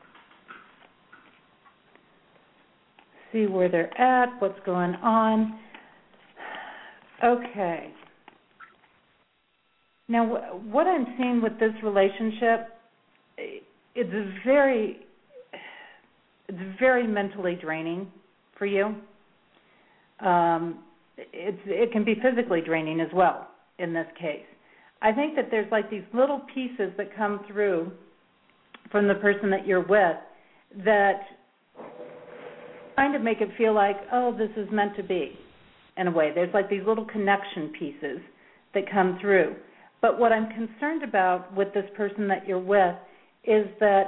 see where they're at. What's going on? Okay. Now, what I'm seeing with this relationship, it's very, it's very mentally draining for you. Um, it's, it can be physically draining as well in this case. I think that there's like these little pieces that come through from the person that you're with that kind of make it feel like, oh, this is meant to be, in a way. There's like these little connection pieces that come through. But what I'm concerned about with this person that you're with is that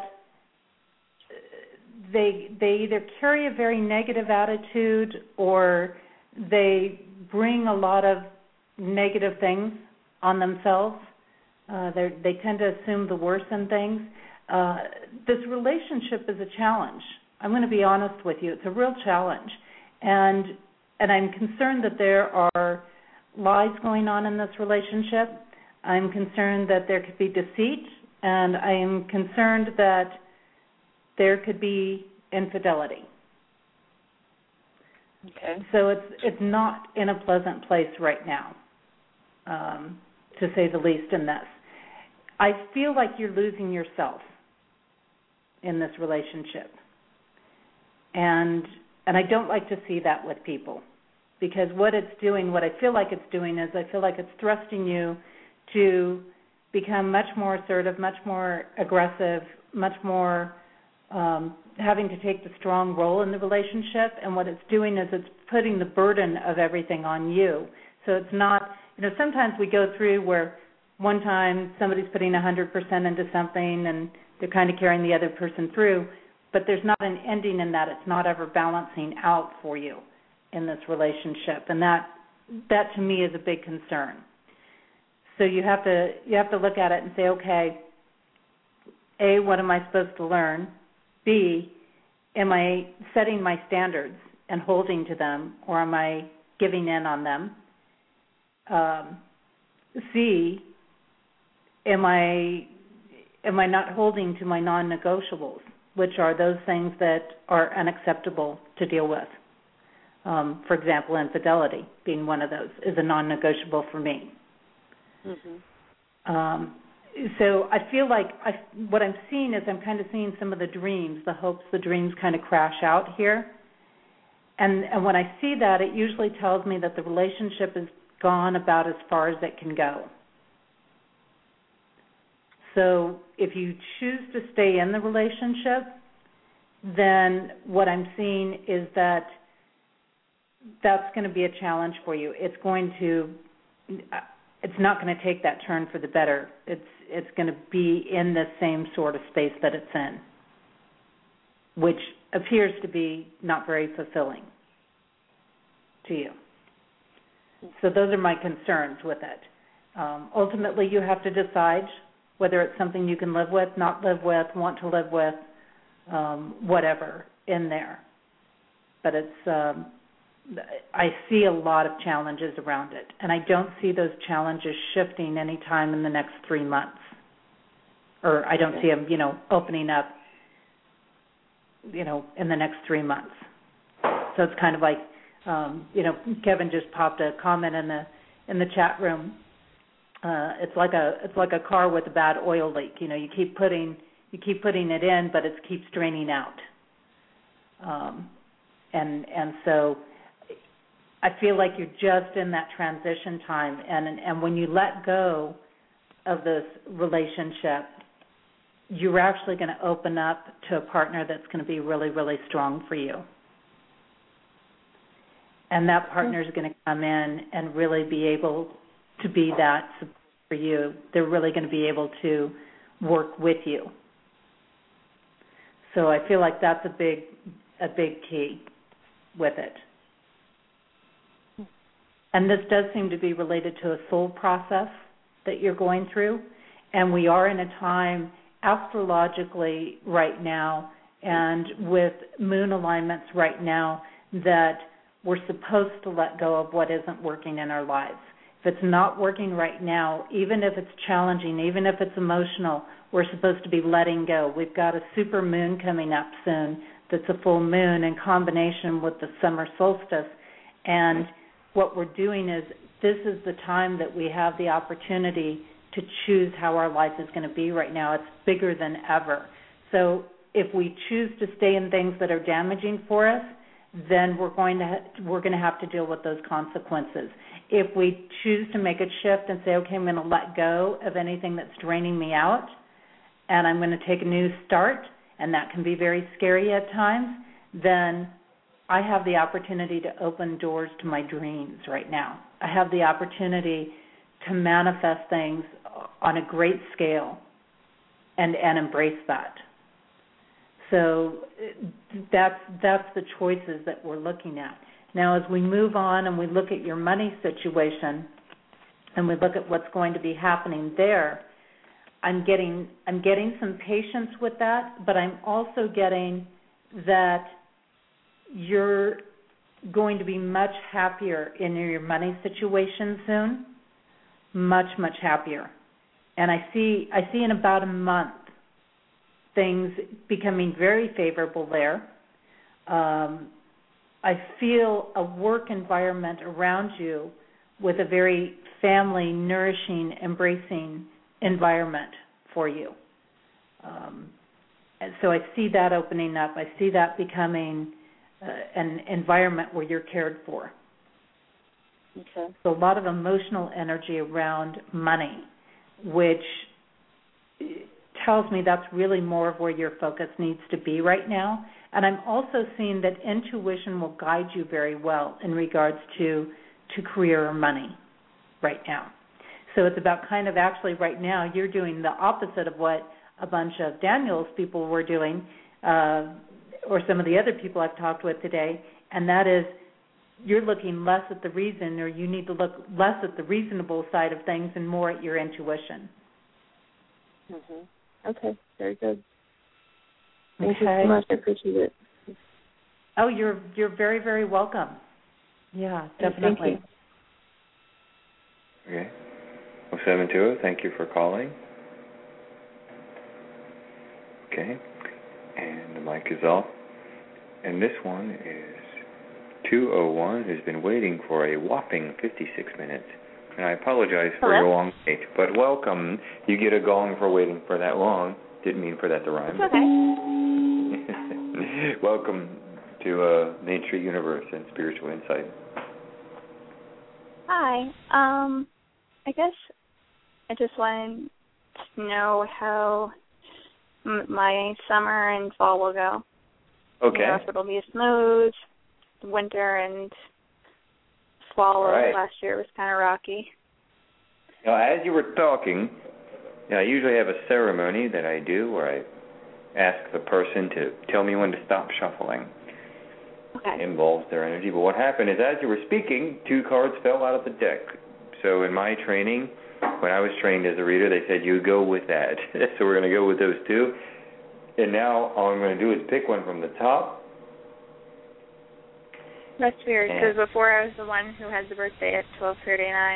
they they either carry a very negative attitude or they bring a lot of negative things on themselves. Uh, they tend to assume the worst in things. Uh, this relationship is a challenge. I'm going to be honest with you. It's a real challenge. And and I'm concerned that there are lies going on in this relationship. I'm concerned that there could be deceit, and I am concerned that there could be infidelity. Okay. So it's it's not in a pleasant place right now, um, to say the least in this. I feel like you're losing yourself in this relationship. And and I don't like to see that with people, because what it's doing, what I feel like it's doing is I feel like it's thrusting you to become much more assertive, much more aggressive, much more um, having to take the strong role in the relationship. And what it's doing is it's putting the burden of everything on you. So it's not, you know, sometimes we go through where one time somebody's putting one hundred percent into something and they're kind of carrying the other person through, but there's not an ending in that. It's not ever balancing out for you in this relationship. And that that to me is a big concern. So you have to you have to look at it and say, okay, A, what am I supposed to learn? B, am I setting my standards and holding to them, or am I giving in on them? Um, C, am I am I not holding to my non-negotiables, which are those things that are unacceptable to deal with? Um, for example, infidelity being one of those is a non-negotiable for me. Mm-hmm. Um, so I feel like I, what I'm seeing is I'm kind of seeing some of the dreams, the hopes, the dreams kind of crash out here. And, and when I see that, it usually tells me that the relationship is gone about as far as it can go. So if you choose to stay in the relationship, then what I'm seeing is that that's going to be a challenge for you. It's going to, it's not going to take that turn for the better. It's it's going to be in the same sort of space that it's in, which appears to be not very fulfilling to you. So those are my concerns with it. Um, ultimately, you have to decide whether it's something you can live with, not live with, want to live with, um, whatever in there. But it's, um, I see a lot of challenges around it, and I don't see those challenges shifting any time in the next three months. Or I don't see them, you know, opening up, you know, in the next three months. So it's kind of like, um, you know, Kevin just popped a comment in the in the chat room. Uh, it's like a it's like a car with a bad oil leak. You know, you keep putting you keep putting it in, but it keeps draining out. Um, and and so I feel like you're just in that transition time, and and when you let go of this relationship, you're actually going to open up to a partner that's going to be really, really strong for you. And that partner is going to come in and really be able to be that support for you. They're really going to be able to work with you. So I feel like that's a big, a big key with it. And this does seem to be related to a soul process that you're going through. And we are in a time astrologically right now and with moon alignments right now that we're supposed to let go of what isn't working in our lives. If it's not working right now, even if it's challenging, even if it's emotional, we're supposed to be letting go. We've got a super moon coming up soon that's a full moon in combination with the summer solstice. And what we're doing is this is the time that we have the opportunity to choose how our life is going to be right now. It's bigger than ever. So if we choose to stay in things that are damaging for us, then we're going to ha- we're going to have to deal with those consequences. If we choose to make a shift and say, okay, I'm going to let go of anything that's draining me out, and I'm going to take a new start, and that can be very scary at times, then I have the opportunity to open doors to my dreams right now. I have the opportunity to manifest things on a great scale and, and embrace that. So that's that's the choices that we're looking at. Now, as we move on and we look at your money situation and we look at what's going to be happening there, I'm getting I'm getting some patience with that, but I'm also getting that you're going to be much happier in your money situation soon, much, much happier. And I see I see in about a month things becoming very favorable there. Um, I feel a work environment around you with a very family, nourishing, embracing environment for you. Um, and so I see that opening up. I see that becoming uh, an environment where you're cared for. Okay. So a lot of emotional energy around money, which tells me that's really more of where your focus needs to be right now. And I'm also seeing that intuition will guide you very well in regards to to career or money right now. So it's about kind of actually right now you're doing the opposite of what a bunch of Daniel's people were doing, uh, or some of the other people I've talked with today, and that is you're looking less at the reason, or you need to look less at the reasonable side of things and more at your intuition. Mm-hmm. Okay, very good. Thank okay. you so much. I appreciate it. Oh, you're you're very, very welcome. Yeah, definitely. Thank you. Okay. oh seven two oh, thank you for calling. Okay. And the mic is off. And this one is two oh one, who's been waiting for a whopping fifty-six minutes. And I apologize for Hello? your long wait, but welcome. You get a gong for waiting for that long. Didn't mean for that to rhyme. It's okay. Welcome to uh, Main Street Universe and Spiritual Insight. Hi. Um, I guess I just wanted to know how m- my summer and fall will go. Okay. You know, if it'll be smooth, winter and fall All right. last year was kind of rocky. Now, as you were talking, I usually have a ceremony that I do where I ask the person to tell me when to stop shuffling. Okay. It involves their energy. But what happened is, as you were speaking, two cards fell out of the deck. So in my training, when I was trained as a reader, they said, you go with that. So we're going to go with those two. And now all I'm going to do is pick one from the top. That's weird, And- because before I was the one who had the birthday at twelve thirty-nine.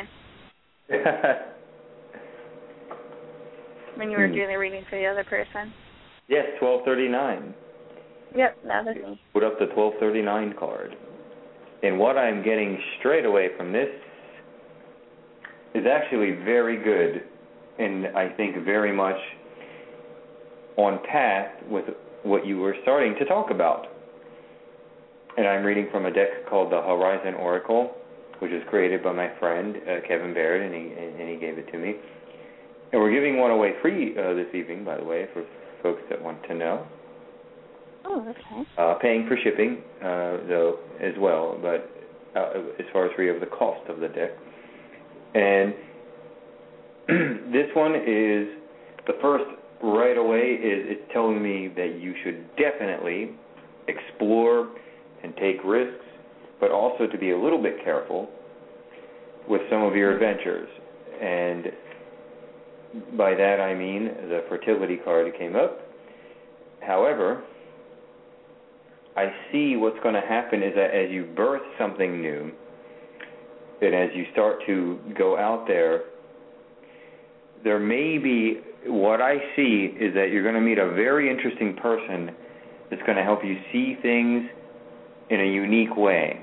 When you were Hmm. doing the reading for the other person. Yes, twelve thirty-nine. Yep, that was me. Put up the twelve thirty-nine card. And what I'm getting straight away from this is actually very good, and I think very much on path with what you were starting to talk about. And I'm reading from a deck called the Horizon Oracle, which was created by my friend uh, Kevin Baird, and he and he gave it to me. And we're giving one away free uh, this evening, by the way, for folks that want to know. Oh, okay. Uh, paying for shipping, uh, though, as well, but uh, as far as free of the cost of the deck. And this one is, the first right away is it's telling me that you should definitely explore and take risks, but also to be a little bit careful with some of your adventures. And by that I mean the fertility card came up. However, I see what's going to happen is that as you birth something new, and as you start to go out there, there may be, what I see is that you're going to meet a very interesting person that's going to help you see things in a unique way.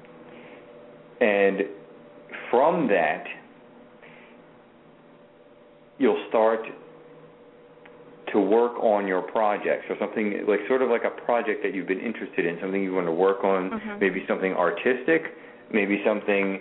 And from that, you'll start to work on your projects, or something like sort of like a project that you've been interested in, something you want to work on, Mhm. maybe something artistic, maybe something,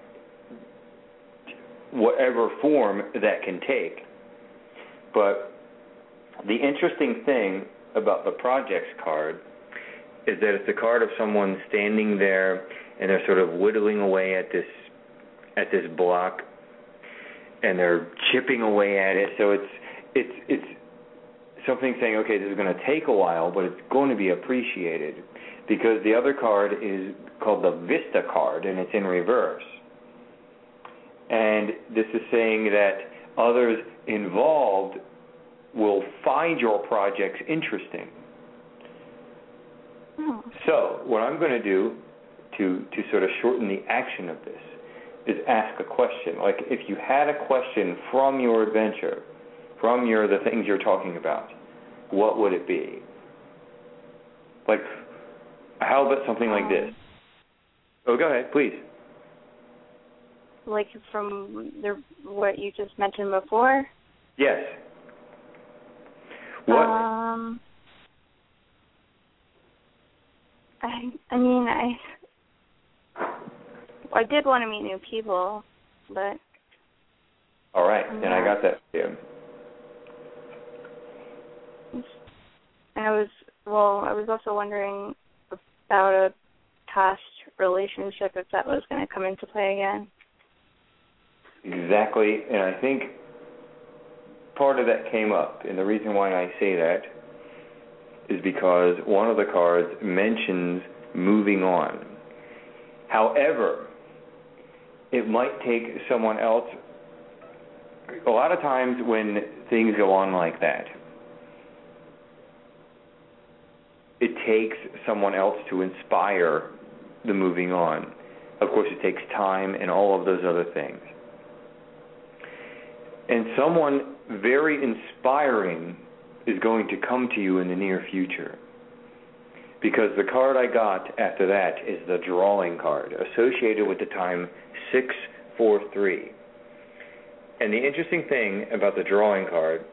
whatever form that can take. But the interesting thing about the projects card is that it's the card of someone standing there and they're sort of whittling away at this at this block, and they're chipping away at it. So it's it's it's something saying, okay, this is going to take a while, but it's going to be appreciated, because the other card is called the Vista card, and it's in reverse. And this is saying that others involved will find your projects interesting. Oh. So what I'm going to do to, to sort of shorten the action of this is ask a question. Like, if you had a question from your adventure, from your the things you're talking about, what would it be? Like, how about something like this? Oh, go ahead, please. Like from the, what you just mentioned before? Yes. What? Um, I, I mean, I, I did want to meet new people, but. All right, then I got that for you. I was, well, I was also wondering about a past relationship, if that was going to come into play again. Exactly, and I think part of that came up, and the reason why I say that is because one of the cards mentions moving on. However, it might take someone else. A lot of times when things go on like that, it takes someone else to inspire the moving on. Of course, it takes time and all of those other things. And someone very inspiring is going to come to you in the near future. Because the card I got after that is the drawing card, associated with the time six four three. And the interesting thing about the drawing card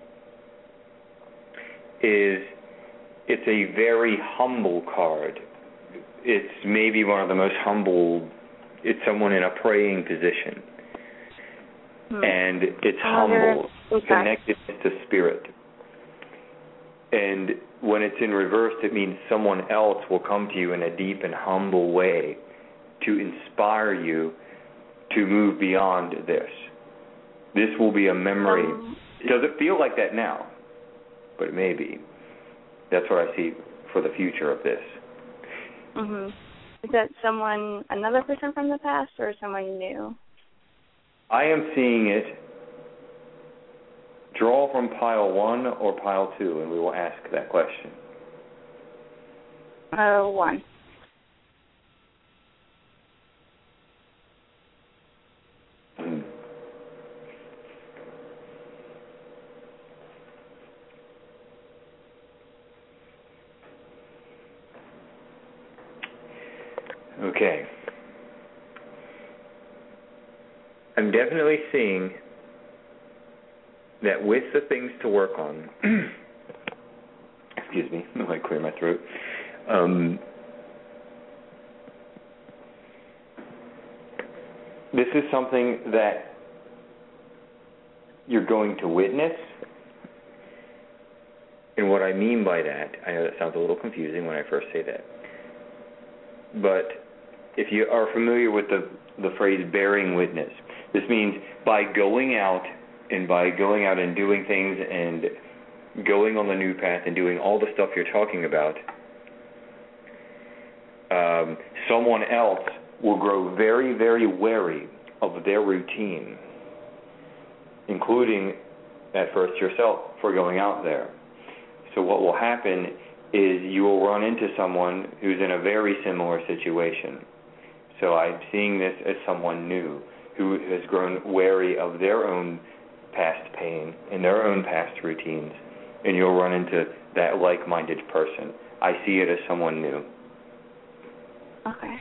is it's a very humble card. It's maybe one of the most humble. It's someone in a praying position. Hmm. And it's humble, okay. Connected to spirit. And when it's in reverse, it means someone else will come to you in a deep and humble way to inspire you to move beyond this. This will be a memory. Um, Does it feel like that now? But it may be. That's what I see for the future of this. Mm-hmm. Is that someone, another person from the past, or someone new? I am seeing it. Draw from pile one or pile two, and we will ask that question. Uh, one. Mm. Okay. I'm definitely seeing that with the things to work on, excuse me, I might clear my throat. Um, this is something that you're going to witness. And what I mean by that, I know that sounds a little confusing when I first say that, but if you are familiar with the, the phrase bearing witness, this means by going out and by going out and doing things and going on the new path and doing all the stuff you're talking about, um, someone else will grow very, very wary of their routine, including at first yourself for going out there. So what will happen is you will run into someone who's in a very similar situation. So I'm seeing this as someone new who has grown wary of their own past pain and their own past routines, and you'll run into that like-minded person. I see it as someone new. Okay.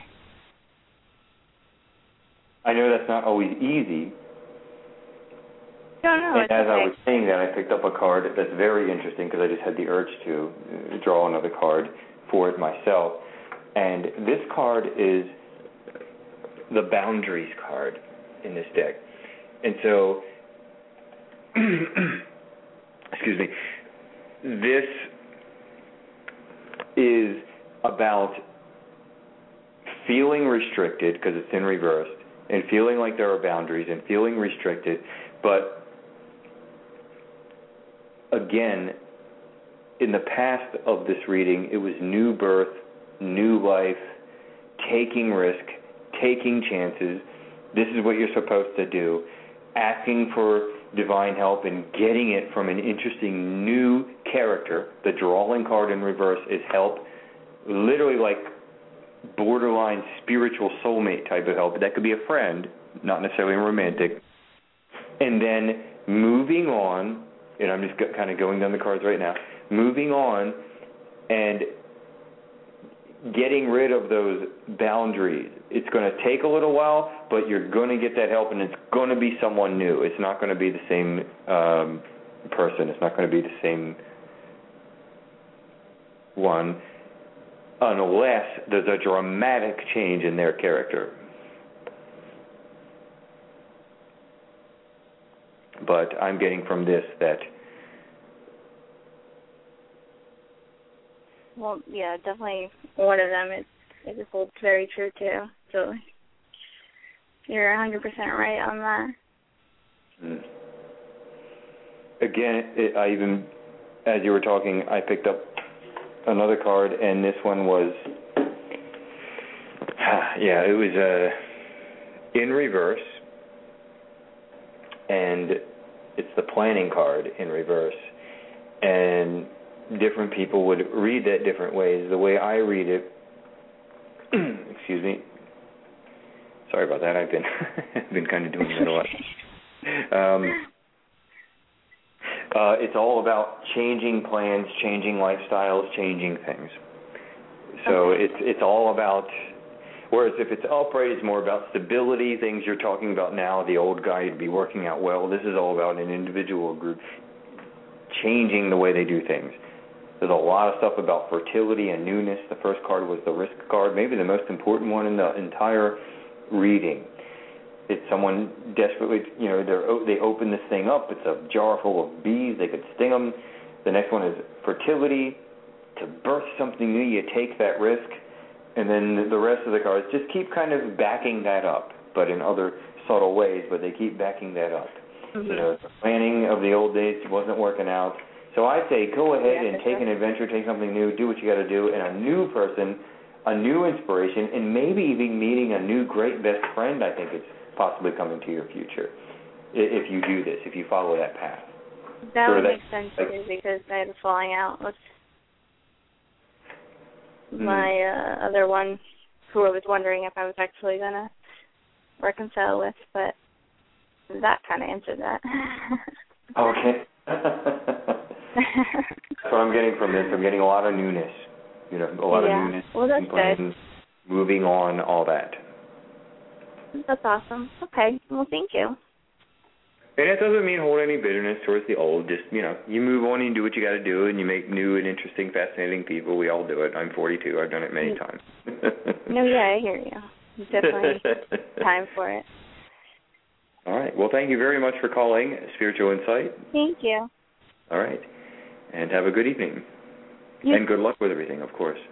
I know that's not always easy. No, no, and it's as okay. I was saying that, I picked up a card that's very interesting because I just had the urge to draw another card for it myself. And this card is the boundaries card in this deck. And so, excuse me, this is about feeling restricted because it's in reverse, and feeling like there are boundaries and feeling restricted, but again, in the past of this reading, it was new birth, new life, taking risk, taking chances. This is what you're supposed to do. Asking for divine help and getting it from an interesting new character. The drawing card in reverse is help, literally like borderline spiritual soulmate type of help. That could be a friend, not necessarily romantic. And then moving on, and I'm just kind of going down the cards right now, moving on and getting rid of those boundaries. It's going to take a little while, but you're going to get that help, and it's going to be someone new. It's not going to be the same um, person. It's not going to be the same one unless there's a dramatic change in their character. But I'm getting from this that... Well, yeah, definitely one of them is, it holds very true, too. So you're one hundred percent right on that. Mm. Again, it, I even, as you were talking, I picked up another card, and this one was, yeah, it was uh, in reverse, and it's the planning card in reverse, and different people would read that different ways. The way I read it, excuse me, sorry about that, I've been I've been kind of doing that a lot. Um, uh, it's all about changing plans, changing lifestyles, changing things. So it's it's all about, Whereas if it's upright, it's more about stability, things you're talking about now, the old guy would be working out well. This is all about an individual or group changing the way they do things. There's a lot of stuff about fertility and newness. The first card was the risk card, maybe the most important one in the entire reading. It's someone desperately, you know, they're, they open this thing up. It's a jar full of bees. They could sting them. The next one is fertility. To birth something new, you take that risk. And then the rest of the cards just keep kind of backing that up, but in other subtle ways, but they keep backing that up. Mm-hmm. You know, the planning of the old days wasn't working out. So I say go ahead yeah, and take sure. an adventure, take something new, do what you got to do, and a new person, a new inspiration, and maybe even meeting a new great best friend, I think it's possibly coming to your future if you do this, if you follow that path. That so would that, make sense like, too, because I had a falling out with mm-hmm. my uh, other one, who I was wondering if I was actually going to reconcile with, but that kind of answered that. Okay. That's what I'm getting from this. I'm getting a lot of newness. You know, a lot yeah. of newness. Well, that's plans, good. Moving on, all that. That's awesome. Okay. Well, thank you. And it doesn't mean hold any bitterness towards the old. Just, you know, you move on and you do what you got to do, and you make new and interesting, fascinating people. We all do it. I'm forty-two. I've done it many times. No, yeah, I hear you. Definitely time for it. All right. Well, thank you very much for calling Spiritual Insight. Thank you. All right. And have a good evening. You and good luck with everything, of course.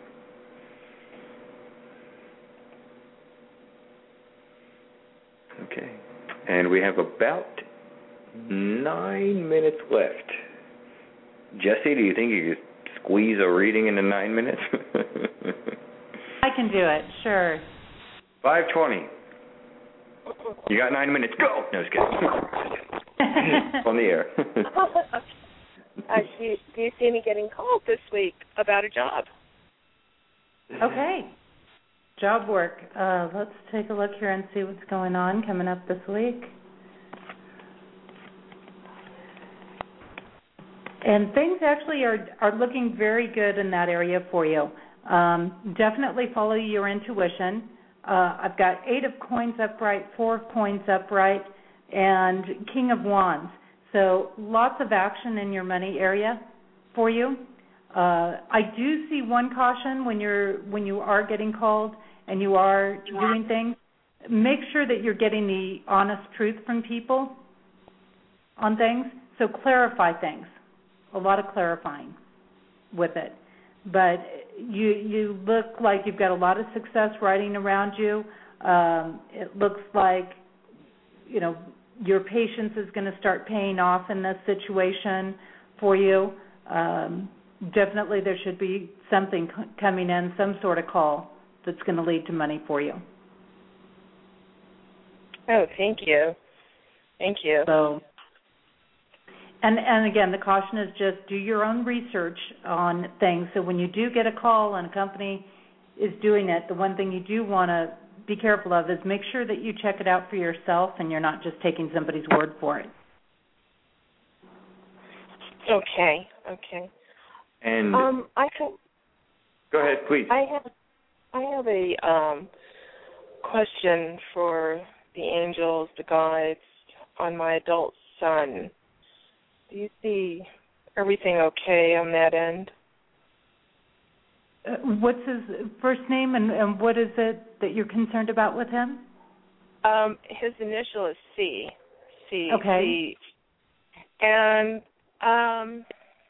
Okay. And we have about nine minutes left. Jesse, do you think you could squeeze a reading into nine minutes? I can do it, sure. five twenty. You got nine minutes. Go! No, just kidding. On the air. uh, do, you, do you see me getting called this week about a job? Okay. Job work. Uh, let's take a look here and see what's going on coming up this week. And things actually are, are looking very good in that area for you. Um, definitely follow your intuition. Uh, I've got eight of coins upright, four of coins upright, and king of wands. So lots of action in your money area for you. Uh, I do see one caution when you're when you are getting called and you are doing things. Make sure that you're getting the honest truth from people on things. So clarify things. A lot of clarifying with it. But you you look like you've got a lot of success riding around you. Um, it looks like, you know, your patience is going to start paying off in this situation for you. Um, definitely there should be something c- coming in, some sort of call that's going to lead to money for you. Oh, thank you. Thank you. So, and, and again, the caution is just do your own research on things. So when you do get a call and a company is doing it, the one thing you do want to be careful of is make sure that you check it out for yourself and you're not just taking somebody's word for it. Okay, okay. And um, I have, go ahead, please. I have, I have a um, question for the angels, the guides, on my adult son. Do you see everything okay on that end? Uh, what's his first name and, and what is it that you're concerned about with him? Um, his initial is C. C. Okay. C. And um,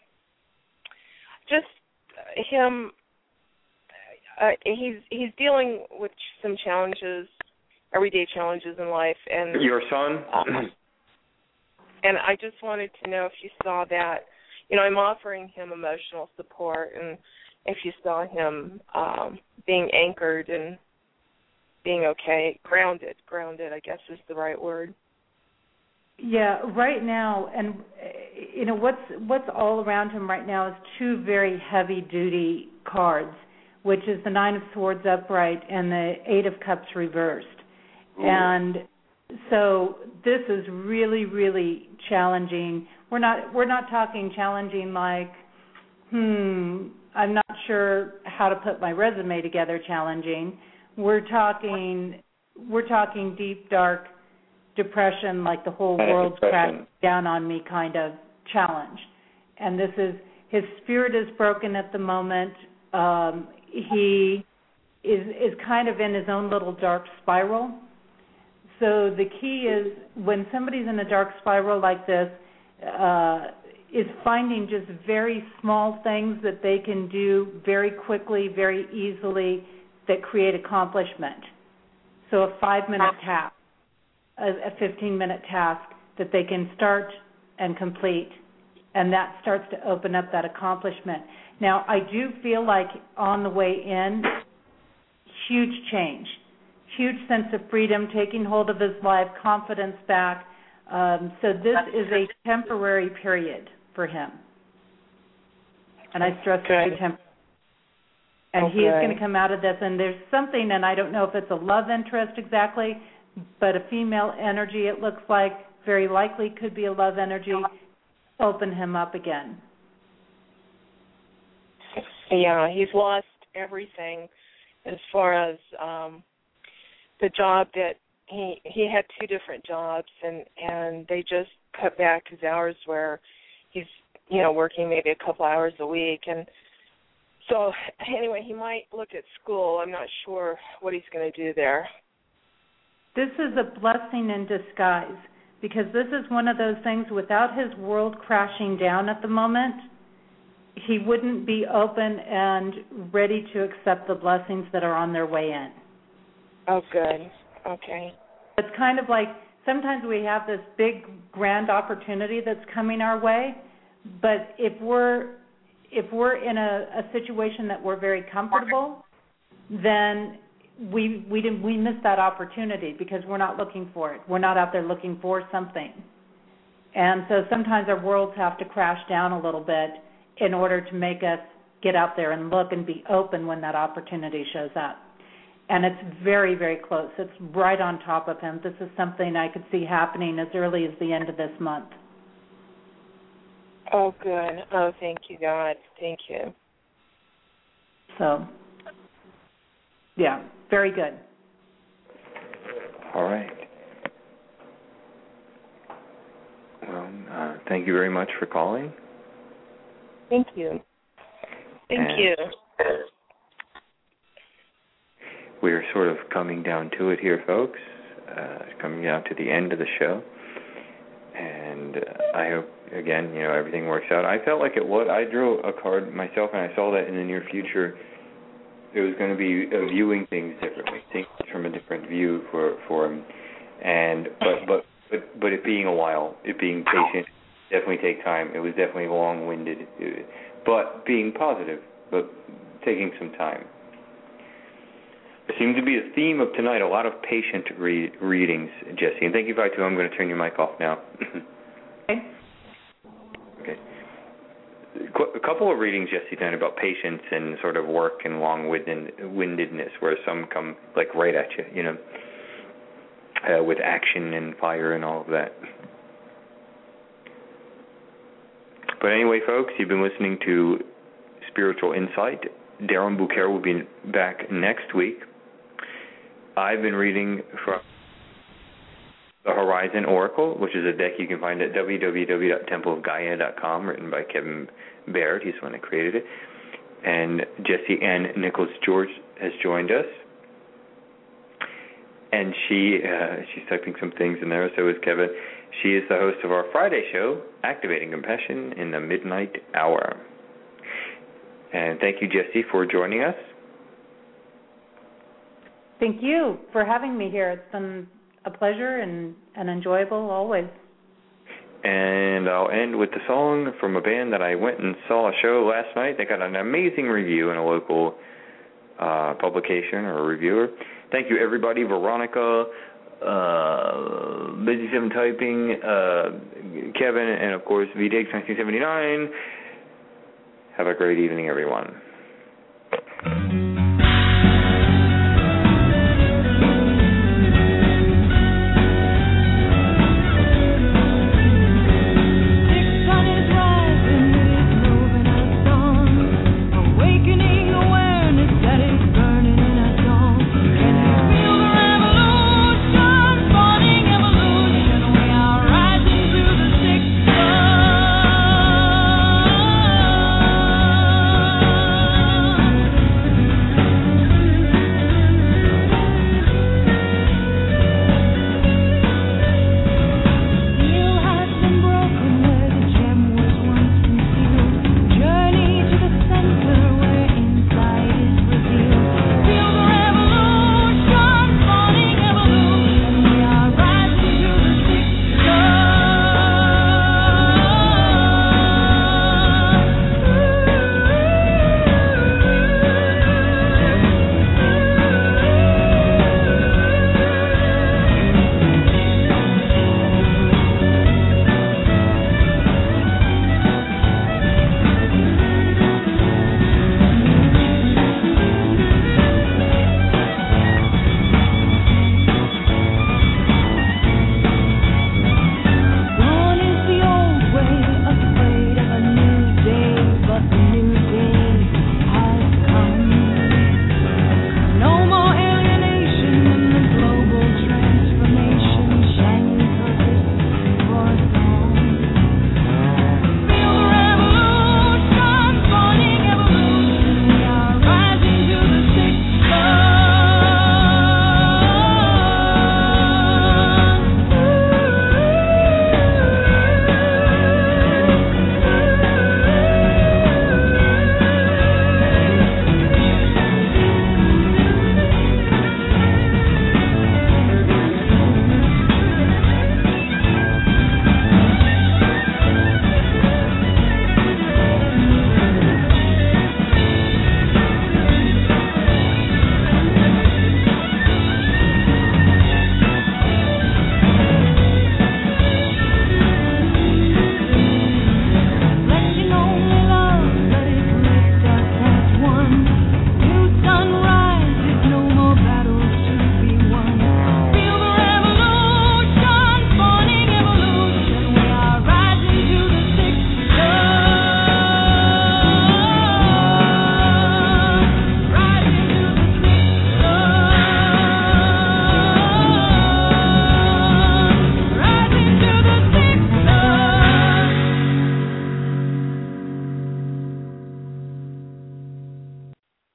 just him, uh, he's he's dealing with some challenges, everyday challenges in life. And your son? Uh, and I just wanted to know if you saw that. You know, I'm offering him emotional support, and if you saw him um, being anchored and being okay, grounded, grounded, I guess is the right word. Yeah, right now, and you know what's what's all around him right now is two very heavy-duty cards, which is the Nine of Swords upright and the Eight of Cups reversed. Ooh. And so this is really, really challenging. We're not we're not talking challenging like, hmm, I'm not sure how to put my resume together challenging. we're talking we're talking deep, dark depression, like the whole world's crashed down on me kind of challenge. And this is, his spirit is broken at the moment. Um, he is is kind of in his own little dark spiral. So the key is, when somebody's in a dark spiral like this, uh, is finding just very small things that they can do very quickly, very easily, that create accomplishment. So a five-minute task, a fifteen-minute task that they can start and complete, and that starts to open up that accomplishment. Now, I do feel like on the way in, huge change, huge sense of freedom, taking hold of his life, confidence back. Um, so this is a temporary period for him. And I stress very temporary. And okay. He is going to come out of this, and there's something, and I don't know if it's a love interest exactly, but a female energy, it looks like, very likely could be a love energy, open him up again. Yeah, he's lost everything as far as um, the job that he he had two different jobs, and, and they just cut back his hours where he's, you know, working maybe a couple hours a week. And so anyway, he might look at school. I'm not sure what he's going to do there. This is a blessing in disguise, because this is one of those things, without his world crashing down at the moment, he wouldn't be open and ready to accept the blessings that are on their way in. Oh, good. Okay. It's kind of like sometimes we have this big, grand opportunity that's coming our way, but if we're if we're in a, a situation that we're very comfortable, then we we didn't we miss that opportunity because we're not looking for it. We're not out there looking for something. And so sometimes our worlds have to crash down a little bit in order to make us get out there and look and be open when that opportunity shows up. And it's very, very close. It's right on top of him. This is something I could see happening as early as the end of this month. Oh, good. Oh, thank you, God. Thank you. So, yeah, very good. All right. Well, uh, thank you very much for calling. Thank you. Thank and you. We're sort of coming down to it here, folks. Uh, coming down to the end of the show. And uh, I hope, again, you know, everything works out. I felt like it would. I drew a card myself, and I saw that in the near future it was going to be uh, viewing things differently, things from a different view for, for him. And but, but but but it being a while, it being patient, definitely take time. It was definitely long-winded, but being positive, but taking some time. There seems to be a theme of tonight, a lot of patient re- readings, Jesse. And thank you, Vitu. I'm going to turn your mic off now. Okay. Okay. A couple of readings, Jesse, tonight about patience and sort of work and long-windedness, where some come like right at you, you know, uh, with action and fire and all of that. But anyway, folks, you've been listening to Spiritual Insight. Darren Bouquet will be back next week. I've been reading from the Horizon Oracle, which is a deck you can find at w w w dot temple of gaia dot com, written by Kevin Baird. He's the one that created it. And Jessie Ann Nichols George has joined us. And she uh, she's typing some things in there, so is Kevin. She is the host of our Friday show, Activating Compassion in the Midnight Hour. And thank you, Jessie, for joining us. Thank you for having me here. It's been a pleasure and, and enjoyable always. And I'll end with the song from a band that I went and saw a show last night. They got an amazing review in a local uh, publication or a reviewer. Thank you, everybody. Veronica, uh, Busy Seven Typing, uh, Kevin, and, of course, V D X nineteen seventy-nine. Have a great evening, everyone.